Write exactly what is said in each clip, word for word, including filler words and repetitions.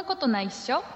なことないっしょ。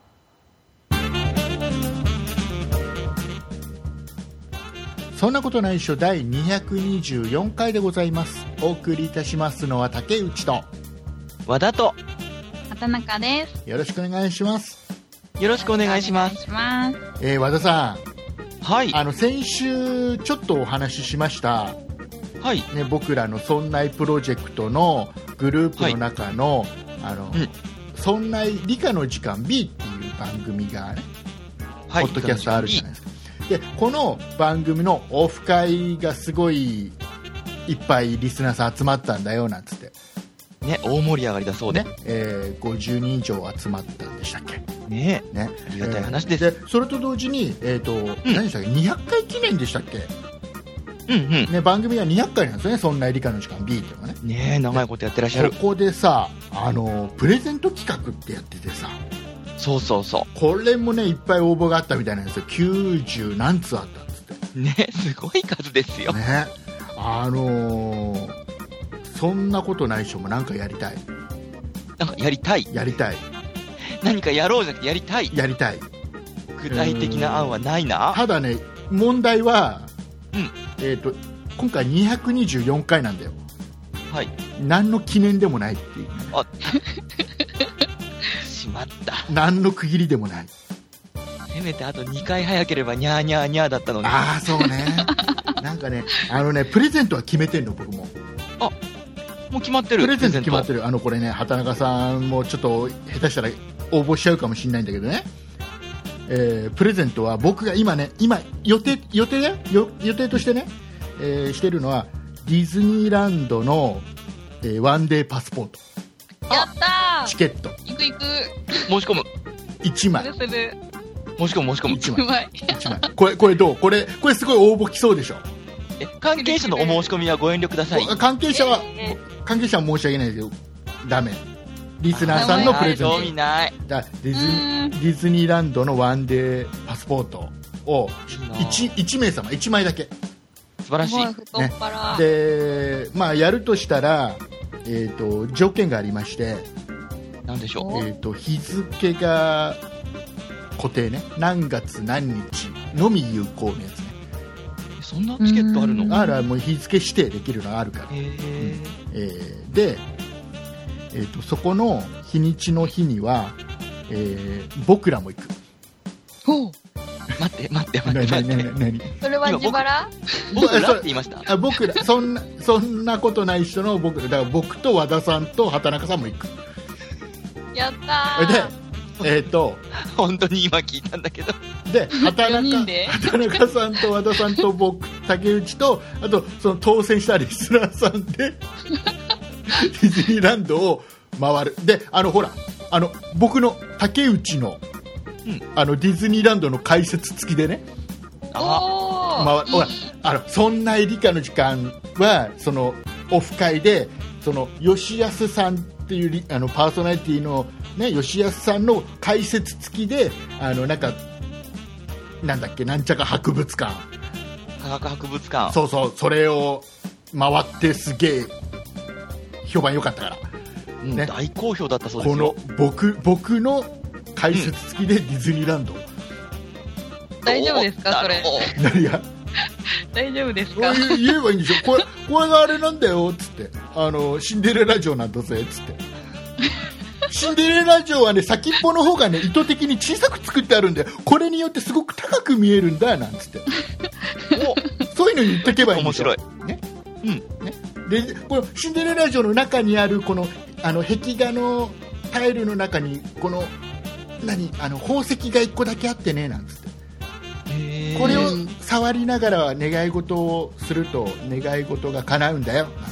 そんなことないっしょだいにひゃくにじゅうよんかいでございます。お送りいたしますのは竹内と和田と畑中です。 よろしくお願いします。 よろしくお願いします。 お願いします。 えー、和田さん、 はい、 あの先週ちょっとお話ししました、 はいね、僕らのそんないプロジェクトのグループの中の、はい、あの、うん、そんない理科の時間 B っていう番組がね、はい、ポッドキャストあるじゃないですか。でこの番組のオフ会がすごいいっぱいリスナーさん集まったんだよなんつってね、大盛り上がりだそうで、 ねえー、ごじゅうにん以上集まったんでしたっけねえ、 ね、 ありがたい話です。 えー、でそれと同時に、えーとうん、何でしたっけにひゃっかい記念でしたっけ、 うんうんね、番組はにひゃっかいなんですよね。そんな理科の時間 B っていうのがね。 ねえ、長いことやってらっしゃる。 ここでさ、あのプレゼント企画ってやっててさ、 そうそうそう、 これもねいっぱい応募があったみたいなんですよ。きゅうじゅうなんつあったっつってね、すごい数ですよね。あのー、そんなことない人もなんかやりたい、 なんかやりたいやりたい何かやろうじゃなくてやりたいやりたい具体的な案はないな。 ただね、問題は、 うんえーと、今回にひゃくにじゅうよんかいなんだよ。 はい、 何の記念でもないっていう、ね、 あしまった、 何の区切りでもない。 せめてあとにかい早ければニャーニャーニャーだったのに。 ああそうねなんかね、あのねプレゼントは決めてんの僕も。 あ、もう決まってる。 プレゼント決まってる。あのこれね、畑中さんもちょっと下手したら応募しちゃうかもしれないんだけどね、えー、プレゼントは僕が今ね、今予定予定だよ予定としてね、えー、してるのはディズニーランドの、えー、ワンデーパスポート。 やったー。 チケット行く行く。 申し込む。 いちまい。 するする。 申し込む申し込む。 いちまい。いちまい。これこれどう？これこれすごい応募来そうでしょ。 え、関係者のお申し込みはご遠慮ください。 関係者は、えー、関係者は申し訳ないですけどダメ。リスナーさんのプレゼント。 興味ない。 だディズニ、ディズニーランドのワンデーパスポートを 1, いち名様いちまいだけ。 素晴らしい。 太っ腹。 ね、で、まあやるとしたら、えーと、条件がありまして、 なんでしょう。 えーと、日付が固定ね。何月何日のみ有効のやつね。 そんなチケットあるの？ ある、もう日付指定できるのがあるから。 へー、うん、 えー、で、えーと、そこの日にちの日には、えー、僕らも行く。 ほう。待って待って待って待って。 何何何？ それは自腹？ 僕らって言いました。 あ、僕ら、そんなそんなことない人の僕ら、だから僕と和田さんと畑中さんも行く。 やったー。 で、えっ、ー、と本当に今聞いたんだけど。 で、畑中畑中さんと和田さんと僕、竹内と、あとその当選したリスナーさんでディズニーランドを回る。で、あのほら、あの僕の竹内の、うん、あのディズニーランドの解説付きでね。 あ回る。ほら、あのそんな理科の時間はそのオフ会で、その吉安さんっていうあのパーソナリティのね、吉安さんの解説付きで、あのなんかなんだっけ、なんちゃか博物館、 科学博物館、 そうそう、それを回ってすげえ評判良かったから、 うんね、大好評だったそうですよ。 この僕僕の解説付きでディズニーランド、うん、 大丈夫ですかそれ？ 何が大丈夫ですか？ 言えばいいんでしょ。これこれがあれなんだよっつって、あのシンデレラ城なんだぜっつってシンデレラ城はね、先っぽの方がね意図的に小さく作ってあるんで、これによってすごく高く見えるんだなんつってお、そういうの言ってけばいいんでしょ。 面白いね。うんね。で、このシンデレラ城の中にあるこのあの壁画のタイルの中にこの何あの宝石がいっこだけあってねなんつって、これを触りながら願い事をすると願い事が叶うんだよなんつって、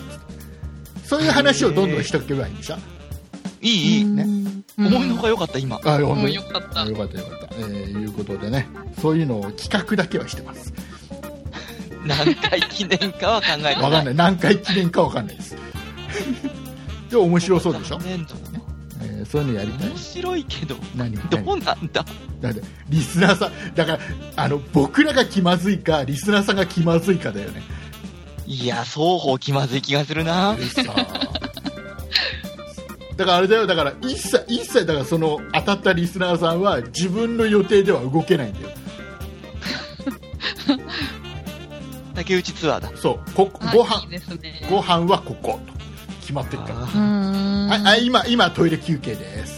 そういう話をどんどんしとけばいいんでしょ。 いいいいね、思いのほか良かった今。 あ、本当によかったよかったよかった、えー、いうことでね、そういうのを企画だけはしてます。 何回記念かは考えてない。 分かんない、何回記念か分かんないですでも面白そうでしょ、えー、そういうのやりたい。 面白いけど何どうなんだ。 だってリスナーさんだから、あの僕らが気まずいかリスナーさんが気まずいかだよね。 いや、双方気まずい気がするな。 さだからあれだよ、だから一切一切だからその当たったリスナーさんは自分の予定では動けないんだよ。 竹内ツアーだ。 そうこご飯いいですね、 ご飯はここと決まってるから。 うーんはい、はい、今今トイレ休憩です。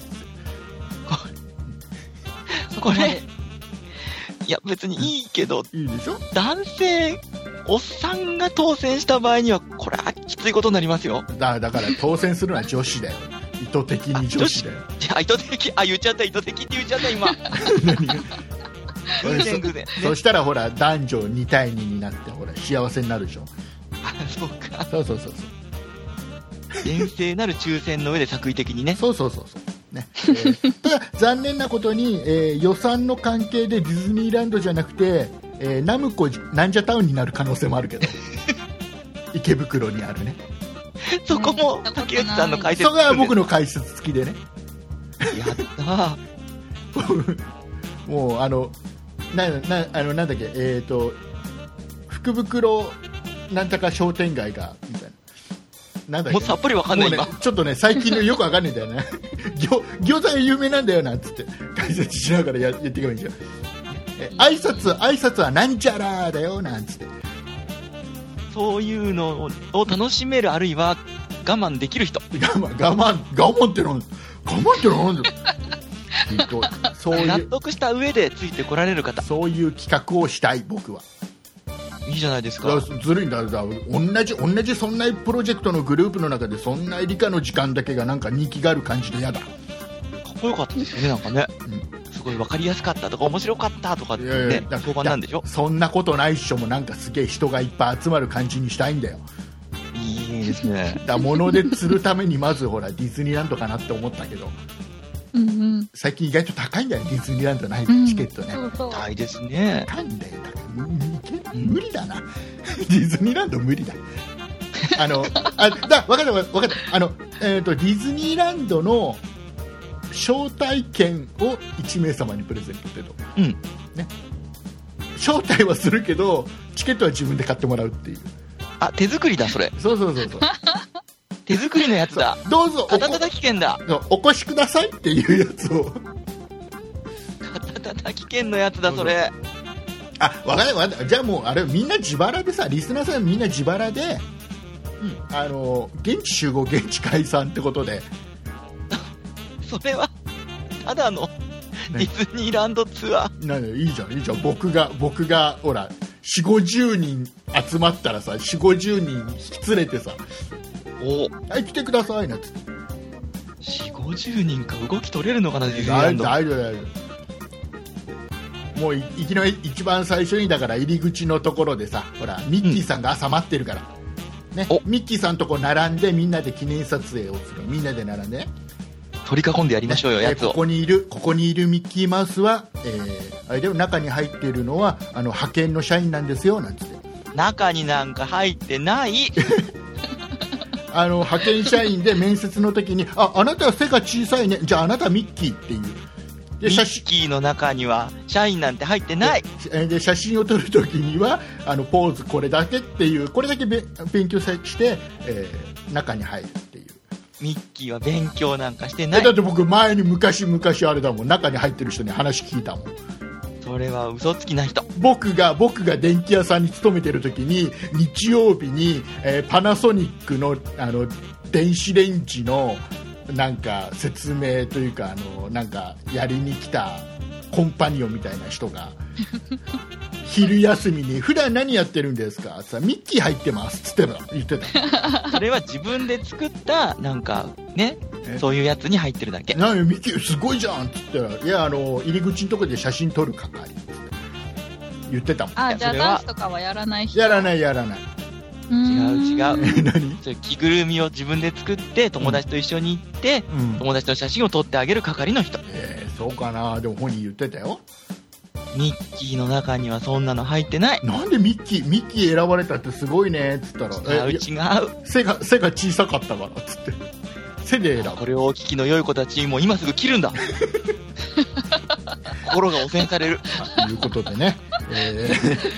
これいや別にいいけど、 いいでしょ。 男性おっさんが当選した場合にはこれはきついことになりますよ。 だだから当選するのは女子だよ。意図的に女子だよ。 あ、意図的、あ、言っちゃった、意図的って言っちゃった今。 何が偶然偶然、ね、 そしたらほら男女に対にになってほら幸せになるでしょ。 あ、そうか。 そうそうそうそう。 厳正なる抽選の上で作為的にね。 そうそうそうそう。ねえー、ただ残念なことに、えー、予算の関係でディズニーランドじゃなくて、えー、ナムコなんじゃタウンになる可能性もあるけど池袋にあるね。 そこも竹内さんの解説。 そこは僕の解説付きでね。 やったーもうあのななあのなんだっけ、えっ、ー、と福袋なんとか商店街がみたいな。なんだっけ、 もうさっぱりわかんない、 ね、 今ちょっとね最近のよくわかんないんだよね餃子が有名なんだよなんつって解説しながらや言っていけばいいんですよ。え挨拶挨拶はなんちゃらだよなんつって。 そういうのを楽しめる、あるいは我慢できる人。 我慢我慢我慢ってなん我慢ってなんだそういう納得した上でついてこられる方、 そういう企画をしたい僕は。 いいじゃないですか。 ずるいんだ。だ同じ同じそんなプロジェクトのグループの中でそんな理科の時間だけがなんか人気がある感じでやだ。 かっこよかったですよね、なんかね、うん、すごい分かりやすかったとか面白かったとかってね、評判なんでしょ。 そんなことないっしょもなんかすげえ人がいっぱい集まる感じにしたいんだよ。 いいですね。 だ物で釣るためにまずほらディズニーランドかなって思ったけど、 うんうん、 最近意外と高いんだよディズニーランドのチケットね、 うん、そうそう高いですね。 高いんだよ。だから無理だなディズニーランド無理だ。あのあだ分かった分かったあの、えーと、ディズニーランドの招待券をいち名様にプレゼントってと、 うんね、招待はするけどチケットは自分で買ってもらうっていう。 あ、手作りだそれ。 そうそうそうそう手作りのやつだ。 どうぞ肩たたき券だ。 お越しくださいっていうやつを肩たたき券のやつだそれ。 あ、分かった分かった。じゃあもうあれみんな自腹でさ、リスナーさんみんな自腹で、うん、あの現地集合現地解散ってことでそれはただのディズニーランドツアー。 なんいいじゃんいいじゃん。僕が僕がほらよんじゅうごじゅうにん集まったらさよんじゅうごじゅうにん引き連れてさ、 おはい来てくださいなんつって。 よんじゅうごじゅうにんか動き取れるのかなディズニーランド。 大丈夫大丈夫。もういいきなり一番最初にだから入り口のところでさ、ほらミッキーさんが朝待ってるから、うんね、ミッキーさんとこ並んでみんなで記念撮影をする。みんなで並んで、ね、 取り囲んでやりましょうよ、ね、やつを。 ここにいるここにいるミッキーマウスは、えー、あれでも中に入っているのはあの派遣の社員なんですよなんつって。 中になんか入ってないあの派遣社員で面接の時にああなたは背が小さいね、じゃああなたはミッキーっていうでミッキーの中には社員なんて入ってない。 で, で写真を撮るときにはあのポーズこれだけっていうこれだけべ勉強して、えー、中に入るっていう。 ミッキーは勉強なんかしてない。 だって僕前に昔々あれだもん、中に入ってる人に話聞いたもん。 それは嘘つきな人。 僕が僕が電気屋さんに勤めてる時に日曜日に、えー、パナソニックのあの電子レンジのなんか説明というかあのなんかやりに来たコンパニオンみたいな人が昼休みに普段何やってるんですかってミッキー入ってますって言ってた。 それは自分で作ったなんかねそういうやつに入ってるだけ。 なんミッキーすごいじゃんって言ったらいやあの入り口のところで写真撮る係って言ってたもん。 あじゃあダンスとかはやらない人。 やらないやらない。 違う違う。 何？ それ着ぐるみを自分で作って友達と一緒に行って、うん、友達の写真を撮ってあげる係の人。 えー、そうかな。でも本人言ってたよ。 ミッキーの中にはそんなの入ってない。 なんでミッキーミッキー選ばれたってすごいねっつったら違う違う背が背が小さかったからっつって背で選ぶ。 これをお聞きの良い子たちもう今すぐ切るんだ心が汚染されるということでね、えー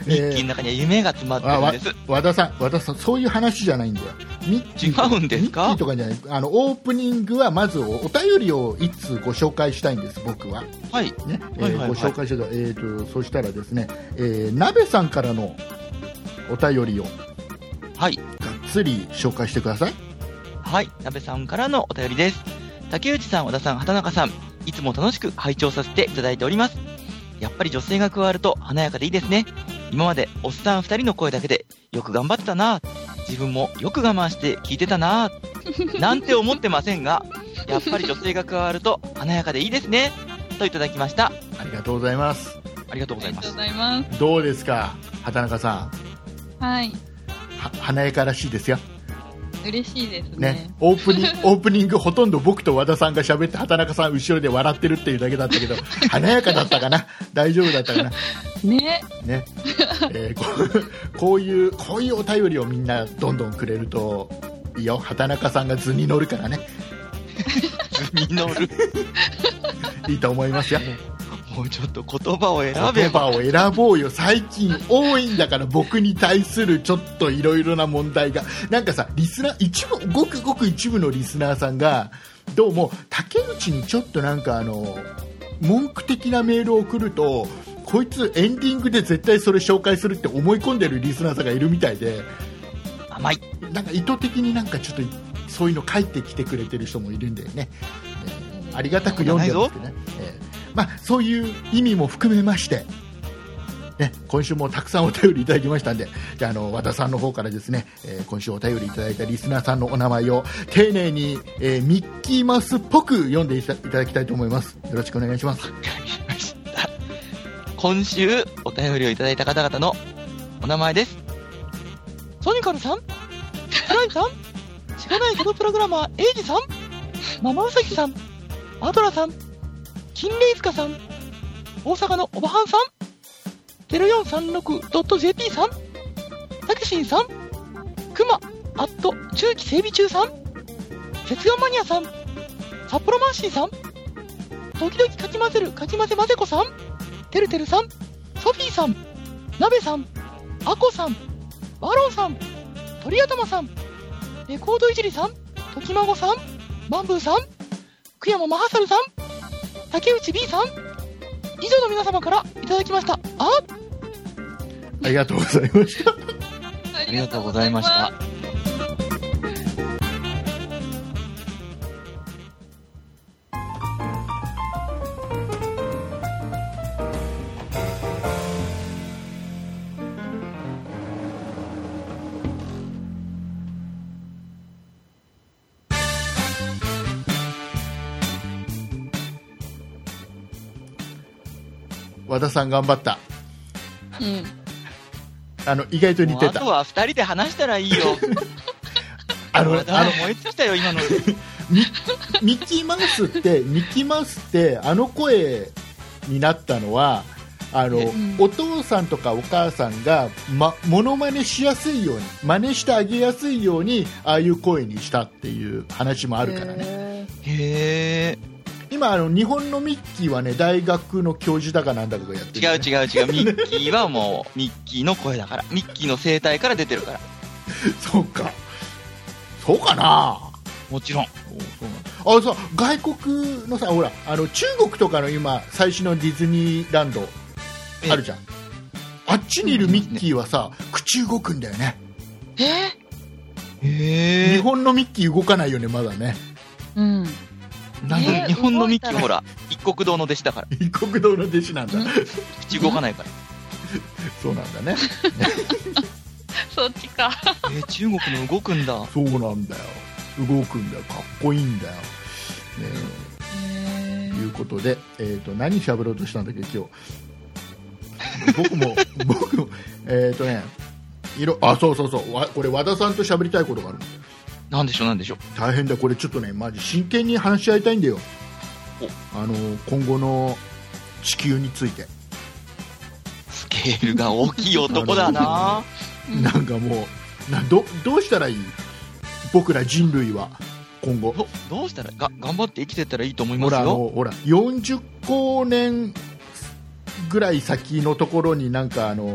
ミッキーの中には夢が詰まってるんです。 和田さん、和田さん、そういう話じゃないんだよ。 ミッキー違うんですか？ ミッキーとかじゃない。あのオープニングはまずお便りをいつご紹介したいんです。僕は。 はい。 ね、えーはいはいはい、ご紹介してた。えーとそしたらですね、えー、鍋さんからのお便りをはいがっつり紹介してください。 はい、鍋さんからのお便りです。竹内さん、和田さん、畑中さん、いつも楽しく拝聴させていただいております。やっぱり女性が加わると華やかでいいですね。今までおっさんふたりの声だけでよく頑張ってたな、自分もよく我慢して聞いてたななんて思ってませんが、やっぱり女性が加わると華やかでいいですねといただきました。 ありがとうございます。 ありがとうございます。 ありがとうございます。 どうですか、畑中さん。 はい。 は華やからしいですよ。 嬉しいです ね, ねオープニオープニングほとんど僕と和田さんが喋って畑中さん後ろで笑ってるっていうだけだったけど華やかだったかな、大丈夫だったかなねね、えー、こ, うこういうこういうお便りをみんなどんどんくれるといいよ。畑中さんが図に乗るからね図に乗るいいと思いますよ。 もうちょっと言葉を選べば。 言葉を選ぼうよ。最近多いんだから僕に対するちょっといろいろな問題が。なんかさ、リスナー一部ごくごく一部のリスナーさんがどうも竹内にちょっとなんかあの文句的なメールを送ると、こいつエンディングで絶対それ紹介するって思い込んでるリスナーさんがいるみたいで、 甘い。 なんか意図的になんかちょっとそういうの書いてきてくれてる人もいるんだよね。えー、ありがたく読んでますけどね。えーまあ、そういう意味も含めまして、ね、今週もたくさんお便りいただきましたんで、じゃあ、あの和田さんの方からですね、えー、今週お便りいただいたリスナーさんのお名前を丁寧に、えー、ミッキーマウスっぽく読んでいただきたいと思います。よろしくお願いします。 わかりました。今週お便りをいただいた方々のお名前です。ソニカルさん、フライさん、しがないけどプログラマーエイジさん、ママウサギさん、アドラさん、金レイスカさん、大阪のおばはんさん、ゼロよんさんろくドットジェーピー さん、たけしんさん、くま、アット、中期整備中さん、節眼マニアさん、札幌マンシーさん、時々かき混ぜるかき混ぜ混ぜこさん、てるてるさん、ソフィーさん、なべさん、あこさん、ワロンさん、鳥頭さん、レコードいじりさん、ときまごさん、バンブーさん、久山マハサルさん、竹内 B さん、以上の皆様からいただきました。あありがとうございました。 ありがとうございました。 和田さん頑張った。 うん。 あの意外と似てた。 あとはふたりで話したらいいよ。 あのあの燃え尽きたよ今の。 ミ, ミッキーマウスってミッキーマウスってあの声になったのはあの、うん、お父さんとかお母さんがまモノマネしやすいように真似してあげやすいようにああいう声にしたっていう話もあるからね。 へー。 今あの日本のミッキーはね大学の教授だかなんだかがやってる、ね、 違う違う違うミッキーはもうミッキーの声だからミッキーの声帯から出てるから。 そうかそうかな。 もちろん。 あさ外国のさほらあの中国とかの今最新のディズニーランドあるじゃん。あっちにいるミッキーはさ、うん、口動くんだよね。 えー、えー、 日本のミッキー動かないよねまだね。 うん。 なんで日本のミッキーほら一国堂の弟子だから。 一国堂の弟子なんだ。 口動かないから。 そうなんだね。 そっちか。 えー、中国の動くんだ。 そうなんだよ。動くんだよ。かっこいいんだよ。ねえー、いうことで、えーと何喋ろうとしたんだっけ今日。僕も僕もえっ、ー、とねいろあそうそうそうわこれ和田さんと喋りたいことがある。 なんでしょうなんでしょう。 大変だこれちょっとねマジ真剣に話し合いたいんだよ。あの今後の地球について。 スケールが大きい男だな。 なんかもうな ど, どうしたらいい僕ら人類は今後ど, どうしたらが頑張って生きてったらいいと思いますよ。 ほらあのほらよんじゅっこうねんぐらい先のところになんかあの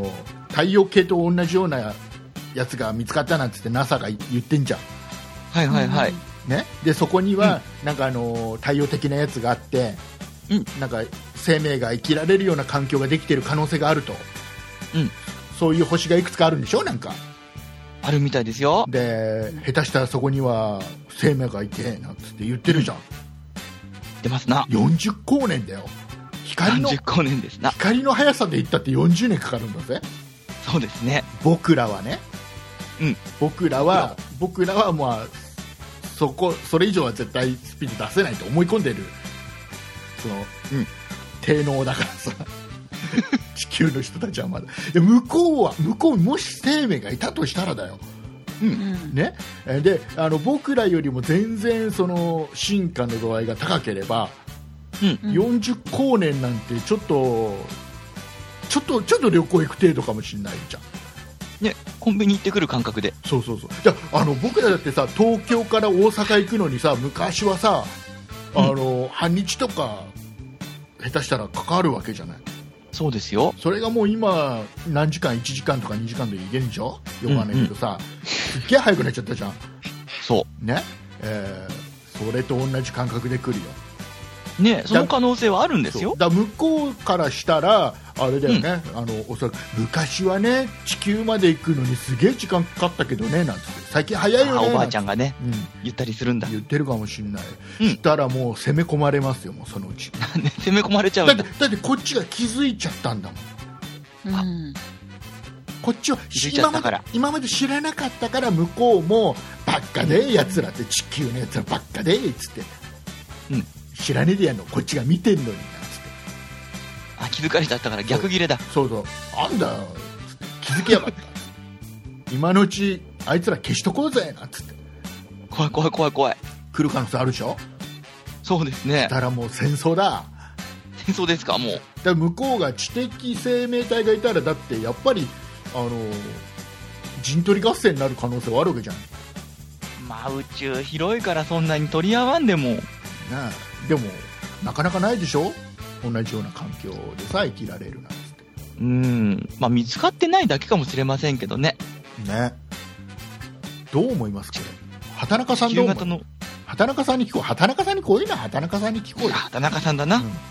太陽系と同じようなやつが見つかったなんつって ナサ が言ってんじゃん、 はいはいはい。 ね、でそこには、うん、なんかあの太陽的なやつがあって、うん、なんか生命が生きられるような環境ができている可能性があると、うん、そういう星がいくつかあるんでしょ。なんかあるみたいですよ。 で下手したらそこには生命がいてなんつって言ってるじゃん、うん、 出ますな。 よんじゅう光年だよ。光のよんじゅう光年ですな。 光の速さでいったってよんじゅうねんかかるんだぜ。 そうですね。僕らはね、 うん、僕らは僕らはまあそこそれ以上は絶対スピード出せないと思い込んでるその、うん、低能だからさ地球の人たちはまだで向こうは向こうにもし生命がいたとしたらだよ、うんね、であの僕らよりも全然その進化の度合いが高ければ、うん、よんじゅう光年なんてちょっとちょっとちょっと旅行行く程度かもしれないじゃんね、コンビニ行ってくる感覚で。 そうそうそう。じゃあ、あの僕らだってさ東京から大阪行くのにさ昔はさあの、うん、半日とか下手したらかかるわけじゃない。 そうですよ。 それがもう今何時間いちじかんとかにじかんで行けるんでしょ。よくわかんないけどさ、うんうん、すっげえ早くなっちゃったじゃん。 そうね、えー、それと同じ感覚で来るよね。その可能性はあるんですよ。 だ向こうからしたらあれだよね、うん、あのおそらく昔はね地球まで行くのにすげえ時間かかったけどねなんつって最近早いよねおばあちゃんがね、うん、言ったりするんだ。 言ってるかもしれない、うん、したらもう攻め込まれますよ。もうそのうちなんで攻め込まれちゃうんだ。 だってだってこっちが気づいちゃったんだもん、うん、こっちは今まで今まで知らなかったから向こうもばっかでやつらって地球のやつらばっかでっつって、うん、知らねえでやんのこっちが見てんのになっつって。 あ気づかれちゃったから逆ギレだ。 そうそうそうあんだ気づきやがった今のうちあいつら消しとこうぜなんつって。 怖い怖い怖い怖い。 来る可能性あるでしょ。 そうですね。 だからもう戦争だ。 戦争ですか。もうだから向こうが知的生命体がいたらだってやっぱりあの陣取り合戦になる可能性はあるわけじゃん。 まあ宇宙広いからそんなに取り合わんでも、ね、 でもなかなかないでしょ。同じような環境でさ生きられるなんて。 うーん、まあ見つかってないだけかもしれませんけどね。 ね。どう思いますか。畑中さんどう思います。畑中さんに聞こう。畑中さんにこういうのは畑中さんに聞こうよ。 畑中さんだな。うん、え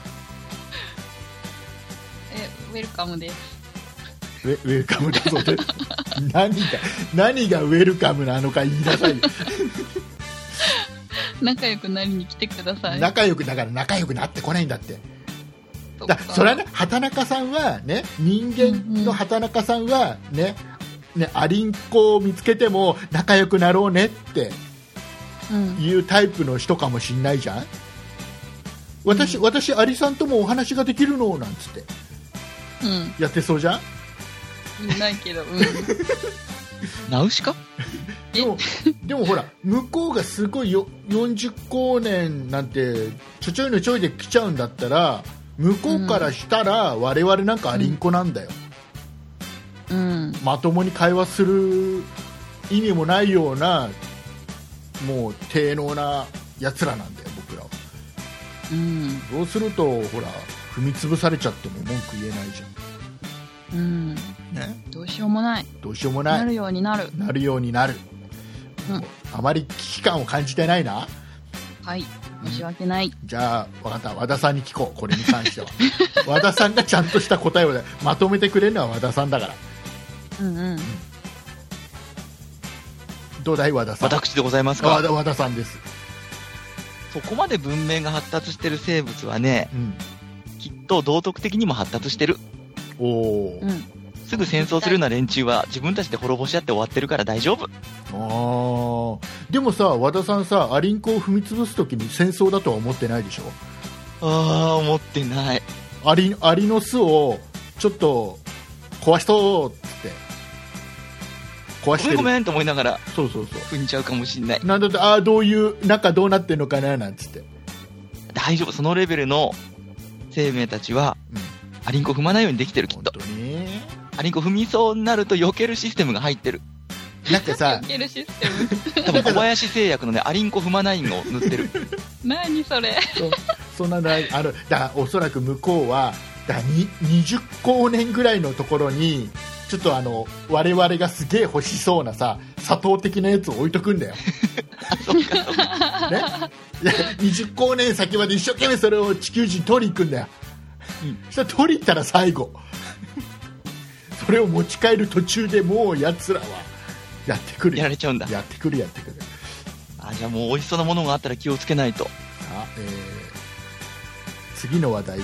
ウェルカムです。 ウェ、ウェルカムだぞって何が何がウェルカムなのか言いなさいよ。 仲良くなりに来てください。 仲良くだから仲良くなってこないんだって。だそれはね畑中さんはね人間の畑中さんはね、うんうん、ねアリンコを見つけても仲良くなろうねっていうタイプの人かもしんないじゃん。私、うん、私アリさんともお話ができるのなんつって、うん、やってそうじゃん。 いないけど、うん、 ナウシカでもでもほら向こうがすごいよよんじゅう光年なんてちょちょいのちょいで来ちゃうんだったら向こうからしたら我々なんかアリンコなんだよ、うん、まともに会話する意味もないようなもう低能なやつらなんだよ僕らは、うん、そうするとほら踏み潰されちゃっても文句言えないじゃん、うんね、どうしようもないどうしようもないなるようになるなるようになる、うん、あまり危機感を感じてないな。 はい申し訳ない。 じゃあ分かった和田さんに聞こうこれに関しては和田さんがちゃんとした答えをまとめてくれるのは和田さんだから。うんうん、うん、どうだい和田さん。 私でございますか。 和田、和田さんです。 そこまで文明が発達してる生物はね、うん、きっと道徳的にも発達してる。おー、うん、すぐ戦争するような連中は自分たちで滅ぼし合って終わってるから大丈夫。 あでもさ和田さんさアリンコを踏み潰すときに戦争だとは思ってないでしょ。 ああ思ってない。 アリ、アリの巣をちょっと壊しとーって壊してる。 ごめんごめんと思いながらそうそうそう踏んじゃうかもしんない。 なんだってああどういう中どうなってんのかななんつって。 大丈夫そのレベルの生命たちは、うん、アリンコ踏まないようにできてるきっと。本当にアリンコ踏みそうになると避けるシステムが入ってる。 なんかさ避けるシステム多分小林製薬のねアリンコ踏まないのを塗ってる。 何それ。 そ, そんなのある。だからおそらく向こうはだににじゅう光年ぐらいのところにちょっとあの我々がすげえ欲しそうなさ砂糖的なやつを置いとくんだよ、ね、いやにじゅっこうねん先まで一生懸命それを地球人取りに行くんだよ、うん、そしたら取りに行ったら最後それを持ち帰る途中でもうやつらはやってくるやられちゃうんだ。 やってくるやってくる。 あ、じゃあもう美味しそうなものがあったら気をつけないと。 あ、えー、次の話題です。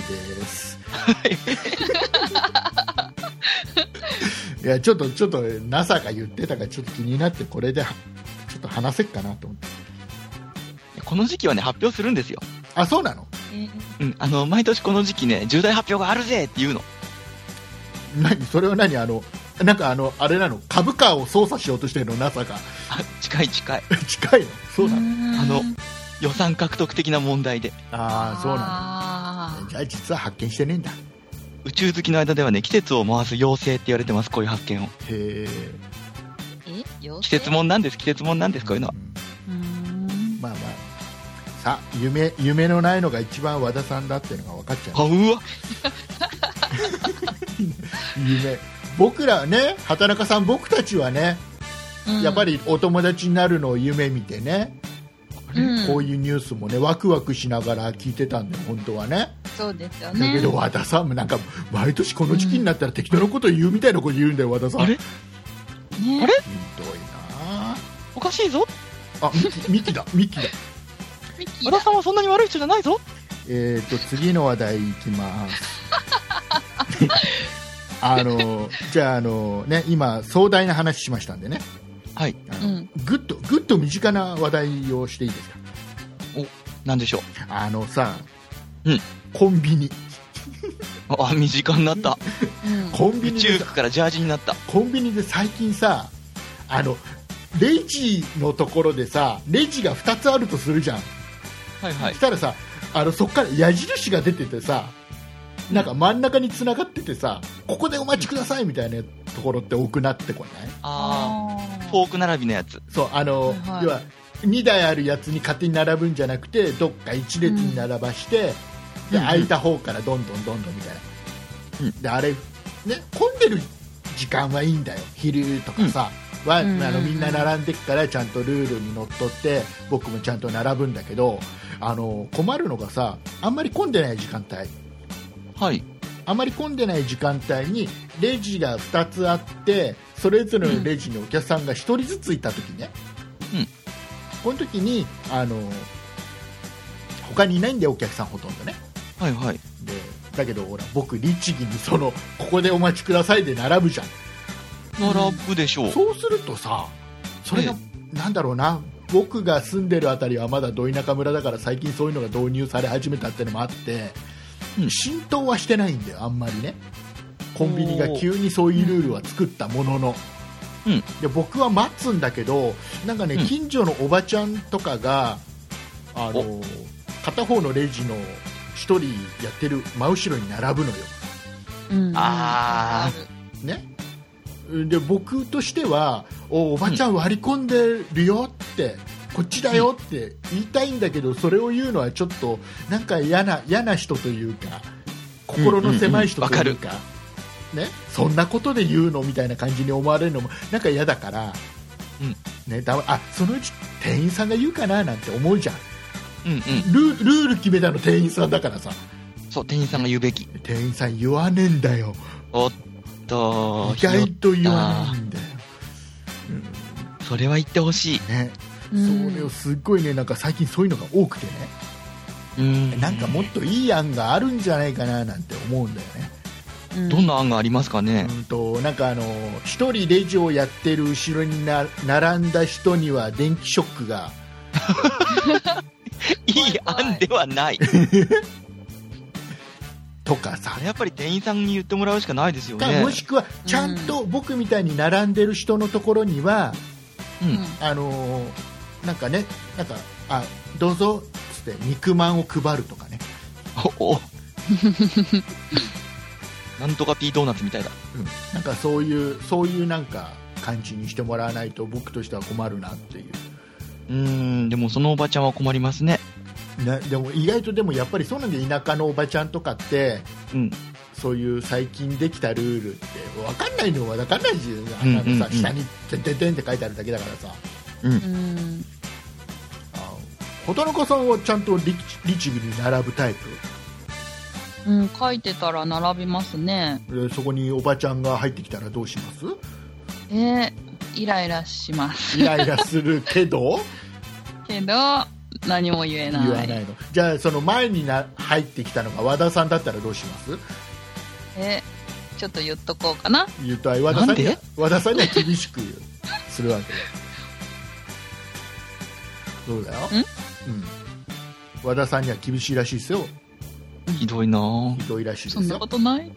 いやちょっとちょっと ナサ が言ってたからちょっと気になってこれでちょっと話せっかなと思って。 この時期はね発表するんですよ。 あ、そうなの？ うん、あの毎年この時期ね重大発表があるぜって言うの。 何それは何あのなんかあのあれなの株価を操作しようとしてるの ナサ が。 あ、近い近い近いの？そうなの？ あの予算獲得的な問題で。 ああ、そうなの。じゃあ実は発見してねえんだ。 宇宙好きの間ではね季節を回す妖精って言われてます。こういう発見を。 へえ、妖精？ 季節もんなんです季節もんなんですこういうのは。 うん、まあまあさ夢夢のないのが一番和田さんだっていうのが分かっちゃう。 あ、うわ夢僕らね畑中さん僕たちはね、うん、やっぱりお友達になるのを夢見てね、うん、こういうニュースもねワクワクしながら聞いてたんで本当はね。 そうですよね。 だけど和田さんもなんか毎年この時期になったら適当なこと言うみたいなこと言うんだよ和田さん。 あれ、ね、あれひどいな。 おかしいぞ。 あ、ミキだミキだ和田さんはそんなに悪い人じゃないぞ。 えーと次の話題いきますあのじゃあ、あの、ね、今壮大な話しましたんでね、 はい、 あの、うん、ぐっとぐっと身近な話題をしていいですか。 お、なんでしょう。 あのさ、 うん、 コンビニあ、身近になった、 うん、コンビニで宇宙服からジャージになった。 コンビニで最近さあのレジのところでさレジがふたつあるとするじゃん。 はいはい。 そしたらさあのそこから矢印が出ててさなんか真ん中に繋がっててさここでお待ちくださいみたいなところって多くなってこない？ ああ、フォーク並びのやつ。 そうあの、はいはい、要はにだいあるやつに勝手に並ぶんじゃなくてどっか一列に並ばして、うん、で空いた方からどんどんどんどんみたいな、うん、であれね混んでる時間はいいんだよ昼とかさ、うん、は、うん、あのみんな並んでっからちゃんとルールにのっとって僕もちゃんと並ぶんだけどあの困るのがさあんまり混んでない時間帯、 はい、 あまり混んでない時間帯にレジがふたつあってそれぞれのレジにお客さんがひとりずついた時ね、うん、この時にあの他にいないんだよお客さんほとんどね。 はいはい。 でだけどほら僕律儀にそのここでお待ちくださいで並ぶじゃん。 並ぶでしょう、うん、 そうするとさそれが、えなんだろうな僕が住んでるあたりはまだど田舎村だから最近そういうのが導入され始めたっていうのもあってうん、浸透はしてないんだよあんまりね。コンビニが急にそういうルールは作ったものの、うん、で僕は待つんだけどなんかね、うん、近所のおばちゃんとかがあの片方のレジのひとりやってる真後ろに並ぶのよ、 うん、あね。で僕としては お, おばちゃん割り込んでるよって、うんこっちだよって言いたいんだけどそれを言うのはちょっとなんか嫌な嫌な人というか心の狭い人というか、うんうんうん、ね、そんなことで言うのみたいな感じに思われるのもなんか嫌だから、うんね、だあそのうち店員さんが言うかななんて思うじゃん、うんうん、ル, ルール決めたの店員さんだからさ。 そう店員さんが言うべき。 店員さん言わねえんだよ。 おっと意外と言わないんだよ、 うん、それは言ってほしいね。それをすっごいねなんか最近そういうのが多くてねうんなんかもっといい案があるんじゃないかななんて思うんだよね。 うん、どんな案がありますかね。 うんとなんかあの一人レジをやってる後ろにな並んだ人には電気ショックがいい案ではないとかさやっぱり店員さんに言ってもらうしかないですよね。 もしくはちゃんと僕みたいに並んでる人のところには、うん、あのーなんかね、なんかあどうぞっつって肉まんを配るとかね。 おおなんとかピードーナツみたいだ、 うん、なんかそういうそういうなんか感じにしてもらわないと僕としては困るなっていう。 うーんでもそのおばちゃんは困りますね。 ねでも意外とでもやっぱりそうなんで田舎のおばちゃんとかって、うん、 そういう最近できたルールって分かんないのは分かんないし、あんなのさ、下に「てんてんてん」って書いてあるだけだからさ、 うんうん。 畑中さんはちゃんと律律儀に並ぶタイプうん、書いてたら並びますね。 で、そこにおばちゃんが入ってきたらどうします？ えー、イライラします。 イライラするけどけど、何も言えない。 言わないの。じゃあその前にな入ってきたのが和田さんだったらどうします？ え、ちょっと言っとこうかな。 言うと和田さんにはなんで和田さんには厳しくするわけよ。そうだよ。うん。和田さんには厳しいらしいですよ。 ひどいなぁ。 ひどいらしいですそんなよこ。とない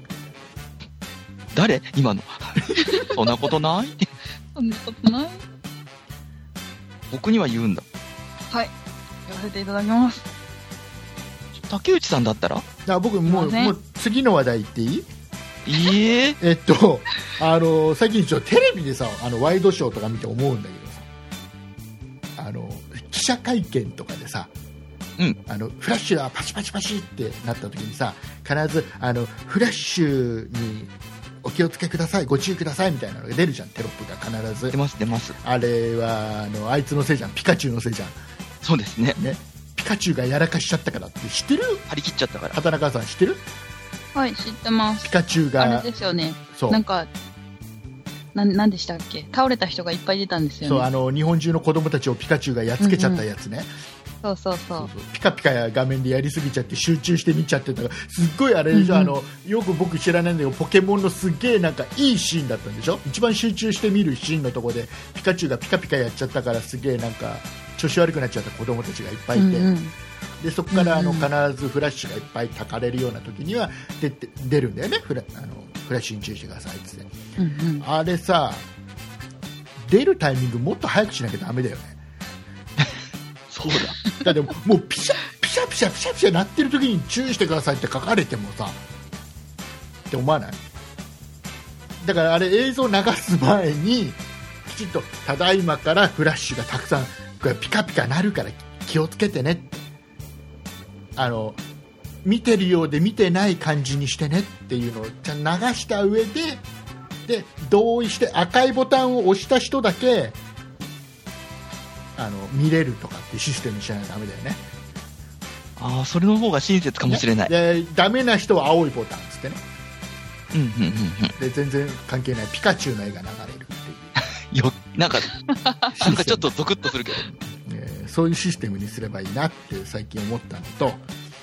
誰今の。そんなことないそんなことない僕には言うんだ。 はい。言わせていただきます。 竹内さんだったらだから僕もうすいませんもう次の話題言っていい？ いいえ。 えっとあの最近ちょっとテレビでさ、あのワイドショーとか見て思うんだけどさ、あの記者会見とかでさ、 うん、 あのフラッシュがパチパチパチってなった時にさ、必ずあのフラッシュにお気をつけください、ご注意くださいみたいなのが出るじゃん、テロップが必ず。 出ます出ます。 あれはあのあいつのせいじゃん、ピカチュウのせいじゃんそうですね。 ね。ピカチュウがやらかしちゃったからって知ってる？ 張り切っちゃったから。 畑中さん知ってる？ はい、知ってますピ。カチュウあがれですよね。 そうなんか、な、なんでしたっけ？倒れた人がいっぱい出たんですよね。 そう、あの日本中の子供たちをピカチュウがやっつけちゃったやつね、 そうそうそう。 そうそうピカピカや画面でやりすぎちゃって集中して見ちゃってたから、すっごいあれでしょ、 うんうんあのよく僕知らないんだけど、ポケモンのすっげえなんかいいシーンだったんでしょ、一番集中して見るシーンのところでピカチュウがピカピカやっちゃったから、すげえなんか調子悪くなっちゃった子供たちがいっぱいいて、 うんうん、 でそこからあのうんうん必ずフラッシュがいっぱいたかれるような時には出て出るんだよね、フラあのフラッシュに注意してくださいって言って。 うんうん。 あれさ、出るタイミングもっと早くしなきゃダメだよね。 そうだだ。 ってもうピシャピシャピシャピシャピシャ鳴ってる時に注意してくださいって書かれてもさって思わない？だからあれ映像流す前にきちっとただいまからフラッシュがたくさんこれピカピカなるから気をつけてねって、あの見てるようで見てない感じにしてねっていうのをちゃんと流した上で、で同意して赤いボタンを押した人だけあの見れるとかってシステムにしないとダメだよね。 ああ、それの方が親切かもしれない。 でダメな人は青いボタンっつってね、 うんうんうんで全然関係ないピカチュウの絵が流れるってうん。よ、なんか、なんかちょっとゾクッとするけど。 いう、えーそういうシステムにすればいいなって最近思ったのと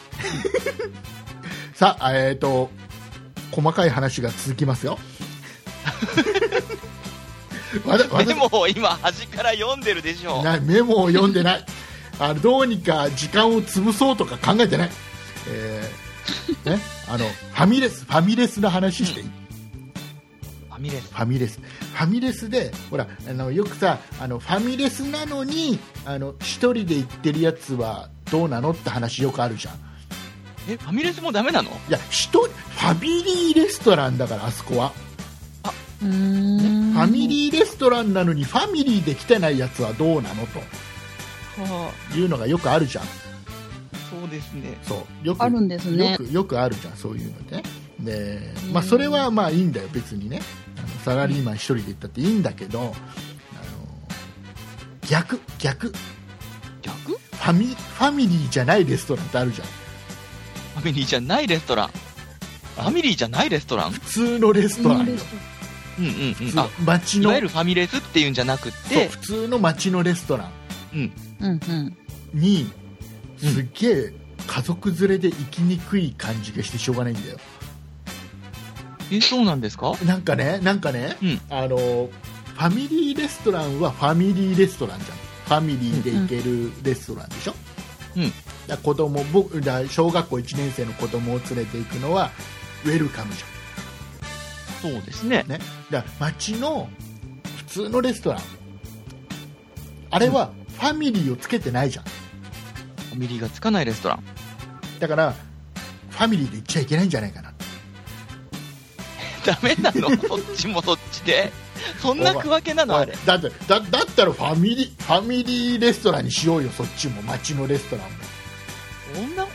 さあ、えーと細かい話が続きますよわたわたメモを今端から読んでるでしょ。 なメモを読んでないあのどうにか時間を潰そうとか考えてない、えーね、あのファミレスファミレスの話していい？ ファミレス。 ファミレスファミレスでほらあのよくさあのファミレスなのにあの一人で行ってるやつはどうなのって話よくあるじゃん。 え、ファミレスもダメなの？ いや一人ファミリーレストランだからあそこは、 うーん。 ファミリーレストランなのにファミリーで来てないやつはどうなのはというのがよくあるじゃん。 あ、そうですね。 そうよくあるんですねよくよくあるじゃん、そういうのね。で、まあ、それはまあいいんだよ、別にね。あのサラリーマン一人で行ったっていいんだけど、あの逆逆逆？ ファミファミリーじゃないレストランってあるじゃん。 ファミリーじゃないレストラン。ファミリーじゃないレストラン？ 普通のレストランよ。 うんうんうん。 普通のあ、 街のいわゆるファミレスっていうんじゃなくそうて、 普通の街のレストランうん。 うんうん。 にすっげえ家族連れで行きにくい感じがしてしょうがないんだよ。 え、そうなんですか？ なんかねなんかね、 うん。 あのファミリーレストランはファミリーレストランじゃん。ファミリーで行けるレストランでしょ。 うん。 だ子供僕だ小学校いちねん生の子供を連れて行くのはウェルカムじそうですね。 ゃん、ね、だ街の普通のレストランあれはファミリーをつけてないじゃん。 ファミリーがつかないレストラン。 だからファミリーで行っちゃいけないんじゃないかな。 ダメなの？そっちもそっちで。そんな区分けなのあれ。 だってだだったらファミリーファミリーレストランにしようよ、そっちも街のレストランも。 そんなこ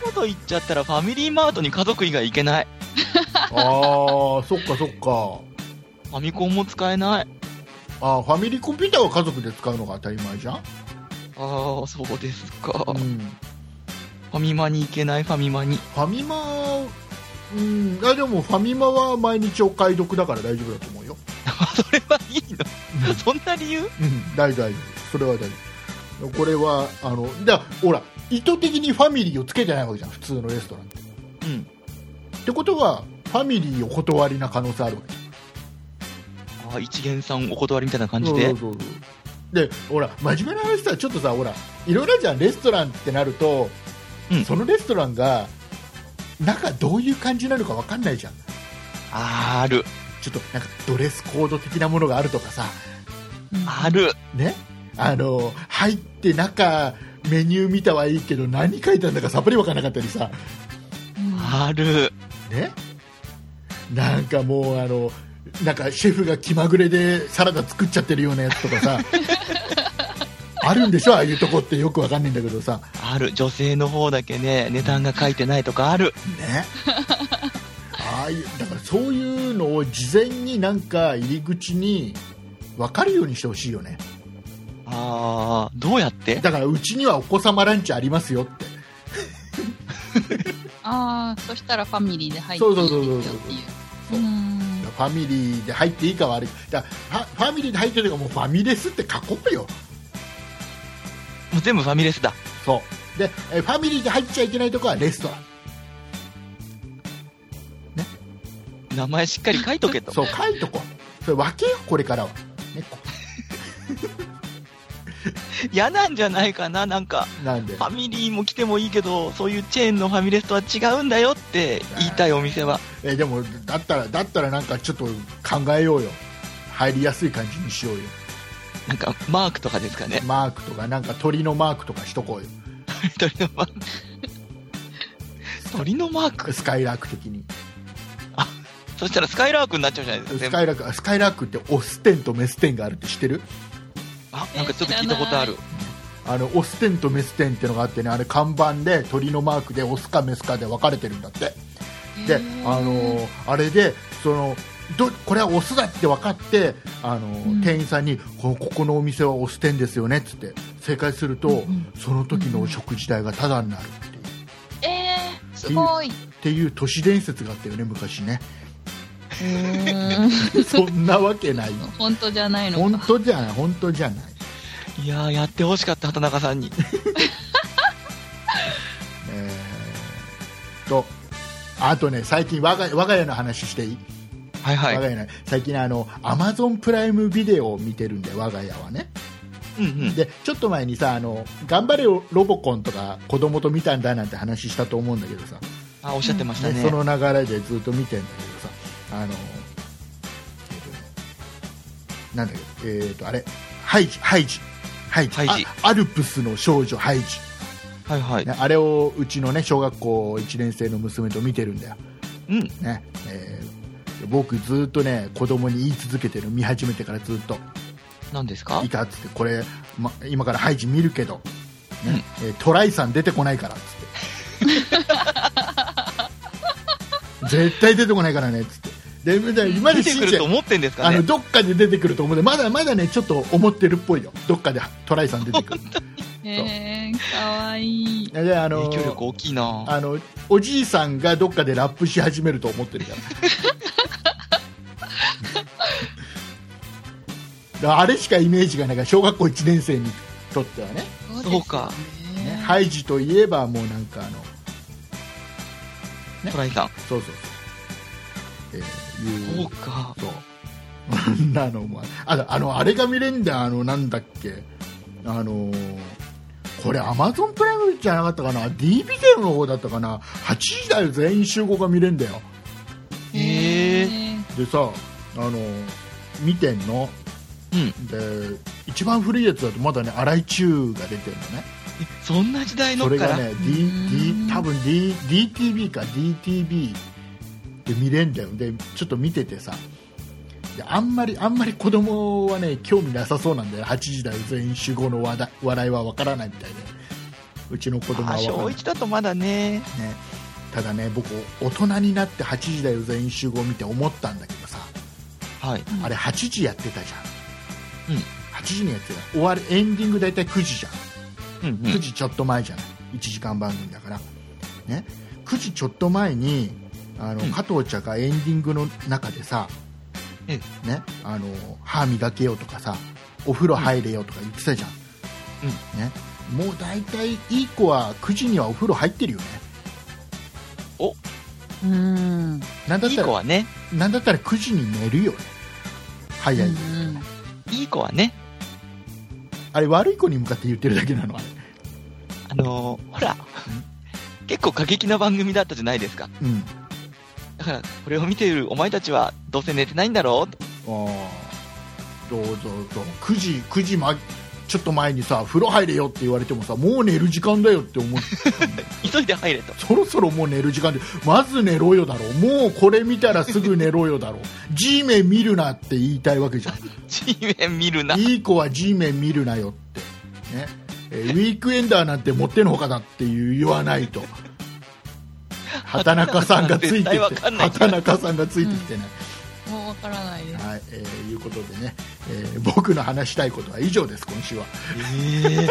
こと言っちゃったらファミリーマートに家族以外行けない。 あー、そっかそっか。 ファミコンも使えない。 あー、ファミリーコンピューターは家族で使うのが当たり前じゃん。 ああ、そうですか。 うん、 ファミマに行けない。ファミマに。 ファミマ、うん、あ、でもファミマは毎日お買い得だから大丈夫だと思うよ。 それはいいの？そんな理由？ うん、大丈夫、それは大丈夫。これはあの、だほら意図的にファミリーをつけてないわけじゃん、普通のレストランって。 うん。 ってことはファミリーお断りな可能性あるわけ。 ああ、一元さんお断りみたいな感じで。 そうそうそう。でほら真面目な話さ、ちょっとさ、ほらいろいろじゃん、レストランってなると、うん、そのレストランが中どういう感じなのか分かんないじゃん。 あ、ある。 ちょっとなんかドレスコード的なものがあるとかさ、 あるね、あの入って中メニュー見たはいいけど何書いてあるんだかさっぱり分からなかったりさ、 あるね、なんかもうあのなんかシェフが気まぐれでサラダ作っちゃってるようなやつとかさあるんでしょ、ああいうとこってよく分かんないんだけどさ。 ある。女性の方だけね値段が書いてないとかあるね。ああいう、だからそういうのを事前になんか入り口に分かるようにしてほしいよね。 ああ、どうやって？ だからうちにはお子様ランチありますよってああ、そしたらファミリーで入っていいですよっていう。そうそうそうそう。うん、 ファミリーで入っていいか悪いだファ、ファミリーで入ってるかもうファミレスって書こうよ。 もう全部ファミレスだ。 そうで、えファミリーで入っちゃいけないとこはレストランね。 名前しっかり書いとけと。 そう書いとこう。それ分けよう、これからは、ね、 嫌なんじゃないかな。なんかなんでファミリーも来てもいいけどそういうチェーンのファミレスとは違うんだよって言いたいお店は。 えでもだったらだったらなんかちょっと考えようよ。入りやすい感じにしようよ。 なんかマークとかですかね。 マークとかなんか鳥のマークとかしとこうよ。 鳥のマーク鳥のマークスカイラーク的に。 あ、そしたらスカイラークになっちゃうじゃないですか。 スカイラーク、スカイラークってオス店とメス店があるって知ってる？ あ、なんかちょっと聞いたことある。 あのオス店とメス店ってのがあってね、あれ看板で鳥のマークでオスかメスかで分かれてるんだって。で、あのあれでそのどこれはオスだって分かってあの、うん、店員さんに こ, ここのお店はオス店ですよねっつって正解すると、うんうん、その時の食事代がタダになるっていう、 えー、すごいっていう都市伝説があったよね昔ね。うーんそんなわけない。 本当じゃないのか。 本当じゃない、本当じゃない。 いやー、やってほしかった、畑中さんに。 えーとあとね、最近我が我が家の話していい？ はいはい。 我が家の最近あのアマゾンプライムビデオを見てるんで、我が家はね。うんうん、でちょっと前にさ、あの頑張れロボコンとか子供と見たんだなんて話したと思うんだけどさ。 あ、おっしゃってましたね。 その流れでずっと見てるんだけどさ、あの、えー、なんだっけ、えーとあれハイジハイジハイジ、 ハイジ、 アルプスの少女ハイジ、 はいはい、 ね、あれをうちのね小学校いちねん生の娘と見てるんだよ。 うんね、えー、僕ずっとね子供に言い続けてる、見始めてからずっと。 何ですか？ いいかっつって、これ、ま、今からハイジ見るけど、ね、うん、えー、トライさん出てこないからっつって絶対出てこないからねっつって、で今出てくると思ってんですかね。 あのどっかで出てくると思うんで、まだまだねちょっと思ってるっぽいよ。どっかでトライさん出てくる。 へー、かわいい。 で、あの影響力大きいな。 あのおじいさんがどっかでラップし始めると思ってるからあれしかイメージがないから、小学校いちねん生にとってはね。 そうか、 ね、ハイジといえばもうなんかあの、 ね、トライさん、 そうそうそう、えー、 いうそうか、 そうなのもあのあのあれが見れんだよ。あのなんだっけ、あのー、これアマゾンプライムじゃなかったかな、 ディー ビデオの方だったかな、はちじ台全員集合が見れんだよ。 へえ。 でさ、あのー、見てんの。うん、で一番古いやつだとまだね荒井中が出てるのね。 そんな時代のから。 それがね D, D 多分 D DTV か ディーティービー で見れんだよ。でちょっと見ててさ、であんまりあんまり子供はね興味なさそうなんだよ。はちじ台全員集合の話題笑いはわからないみたいで、 うちの子供はあ分かんない、 小いちだとまだね。 ね、ただね僕大人になってはちじだよ全員集合見て思ったんだけどさ、 はい。 あれはちじやってたじゃん、 うんはちじにやってた終わるエンディングだいたいくじじゃん、 うんうんくじちょっと前じゃない、いちじかん番組だから、ね、くじちょっと前にあの、 うん加藤茶がエンディングの中でさ、 えね、あの歯磨けよとかさお風呂入れよとか言ってたじゃん、 うんね、もう大体いい子はくじにはお風呂入ってるよね。 うーん。 いいなんだったら子はね、 なんだったらくじに寝るよね、早い、 うんいい子はね、 あれ悪い子に向かって言ってるだけなのあれ、 あのーほら、結構過激な番組だったじゃないですか。 うん、 だから、これを見ているお前たちは、どうせ寝てないんだろうと。 あーどうぞどうぞくじくじまちょっと前にさ風呂入れよって言われてもさもう寝る時間だよって思って急いで入れと。 そろそろもう寝る時間でまず寝ろよだろう、もうこれ見たらすぐ寝ろよだろうG メン見るなって言いたいわけじゃん地面見るな。 いい子は G メン見るなよって、ねえーウィークエンダーなんてもってのほかだっていう言わないと畑中さんがついてきて絶対わかんない畑中さんがついてきてない、 もうわからないです。 はい、えーいうことでね、えー僕の話したいことは以上です今週は。 え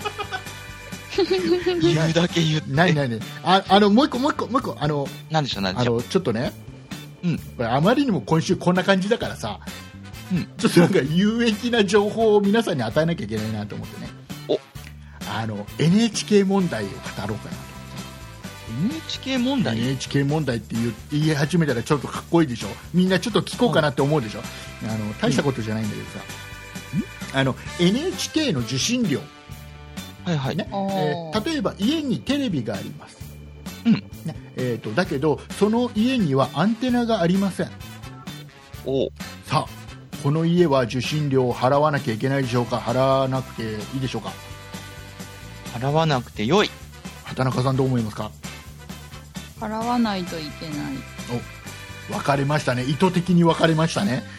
ー、言うだけ言って。 ないないないああのもう一個もう一個もう一個あのなんでしょう、なんであしょう。 のちょっとね、 うんこれあまりにも今週こんな感じだからさ、 うんちょっとなんか有益な情報を皆さんに与えなきゃいけないなと思ってね、 おあの エヌエイチケー 問題を語ろうかなと。 エヌエイチケー 問題エヌエイチケー 問題って言う言い始めたらちょっとかっこいいでしょ、みんなちょっと聞こうかなって思うでしょ、あの大したことじゃないんだけどさ、あの エヌエイチケー の受信料、 はいはい。 ねおーえー例えば家にテレビがあります、 うんねえー、とだけどその家にはアンテナがありません。 おさあこの家は受信料を払わなきゃいけないでしょうか、払わなくていいでしょうか。 払わなくてよい。 畑中さんどう思いますか。 払わないといけない。 お分かれましたね、意図的に分かれましたね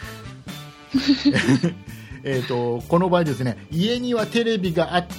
えーとこの場合ですね、家にはテレビがあって、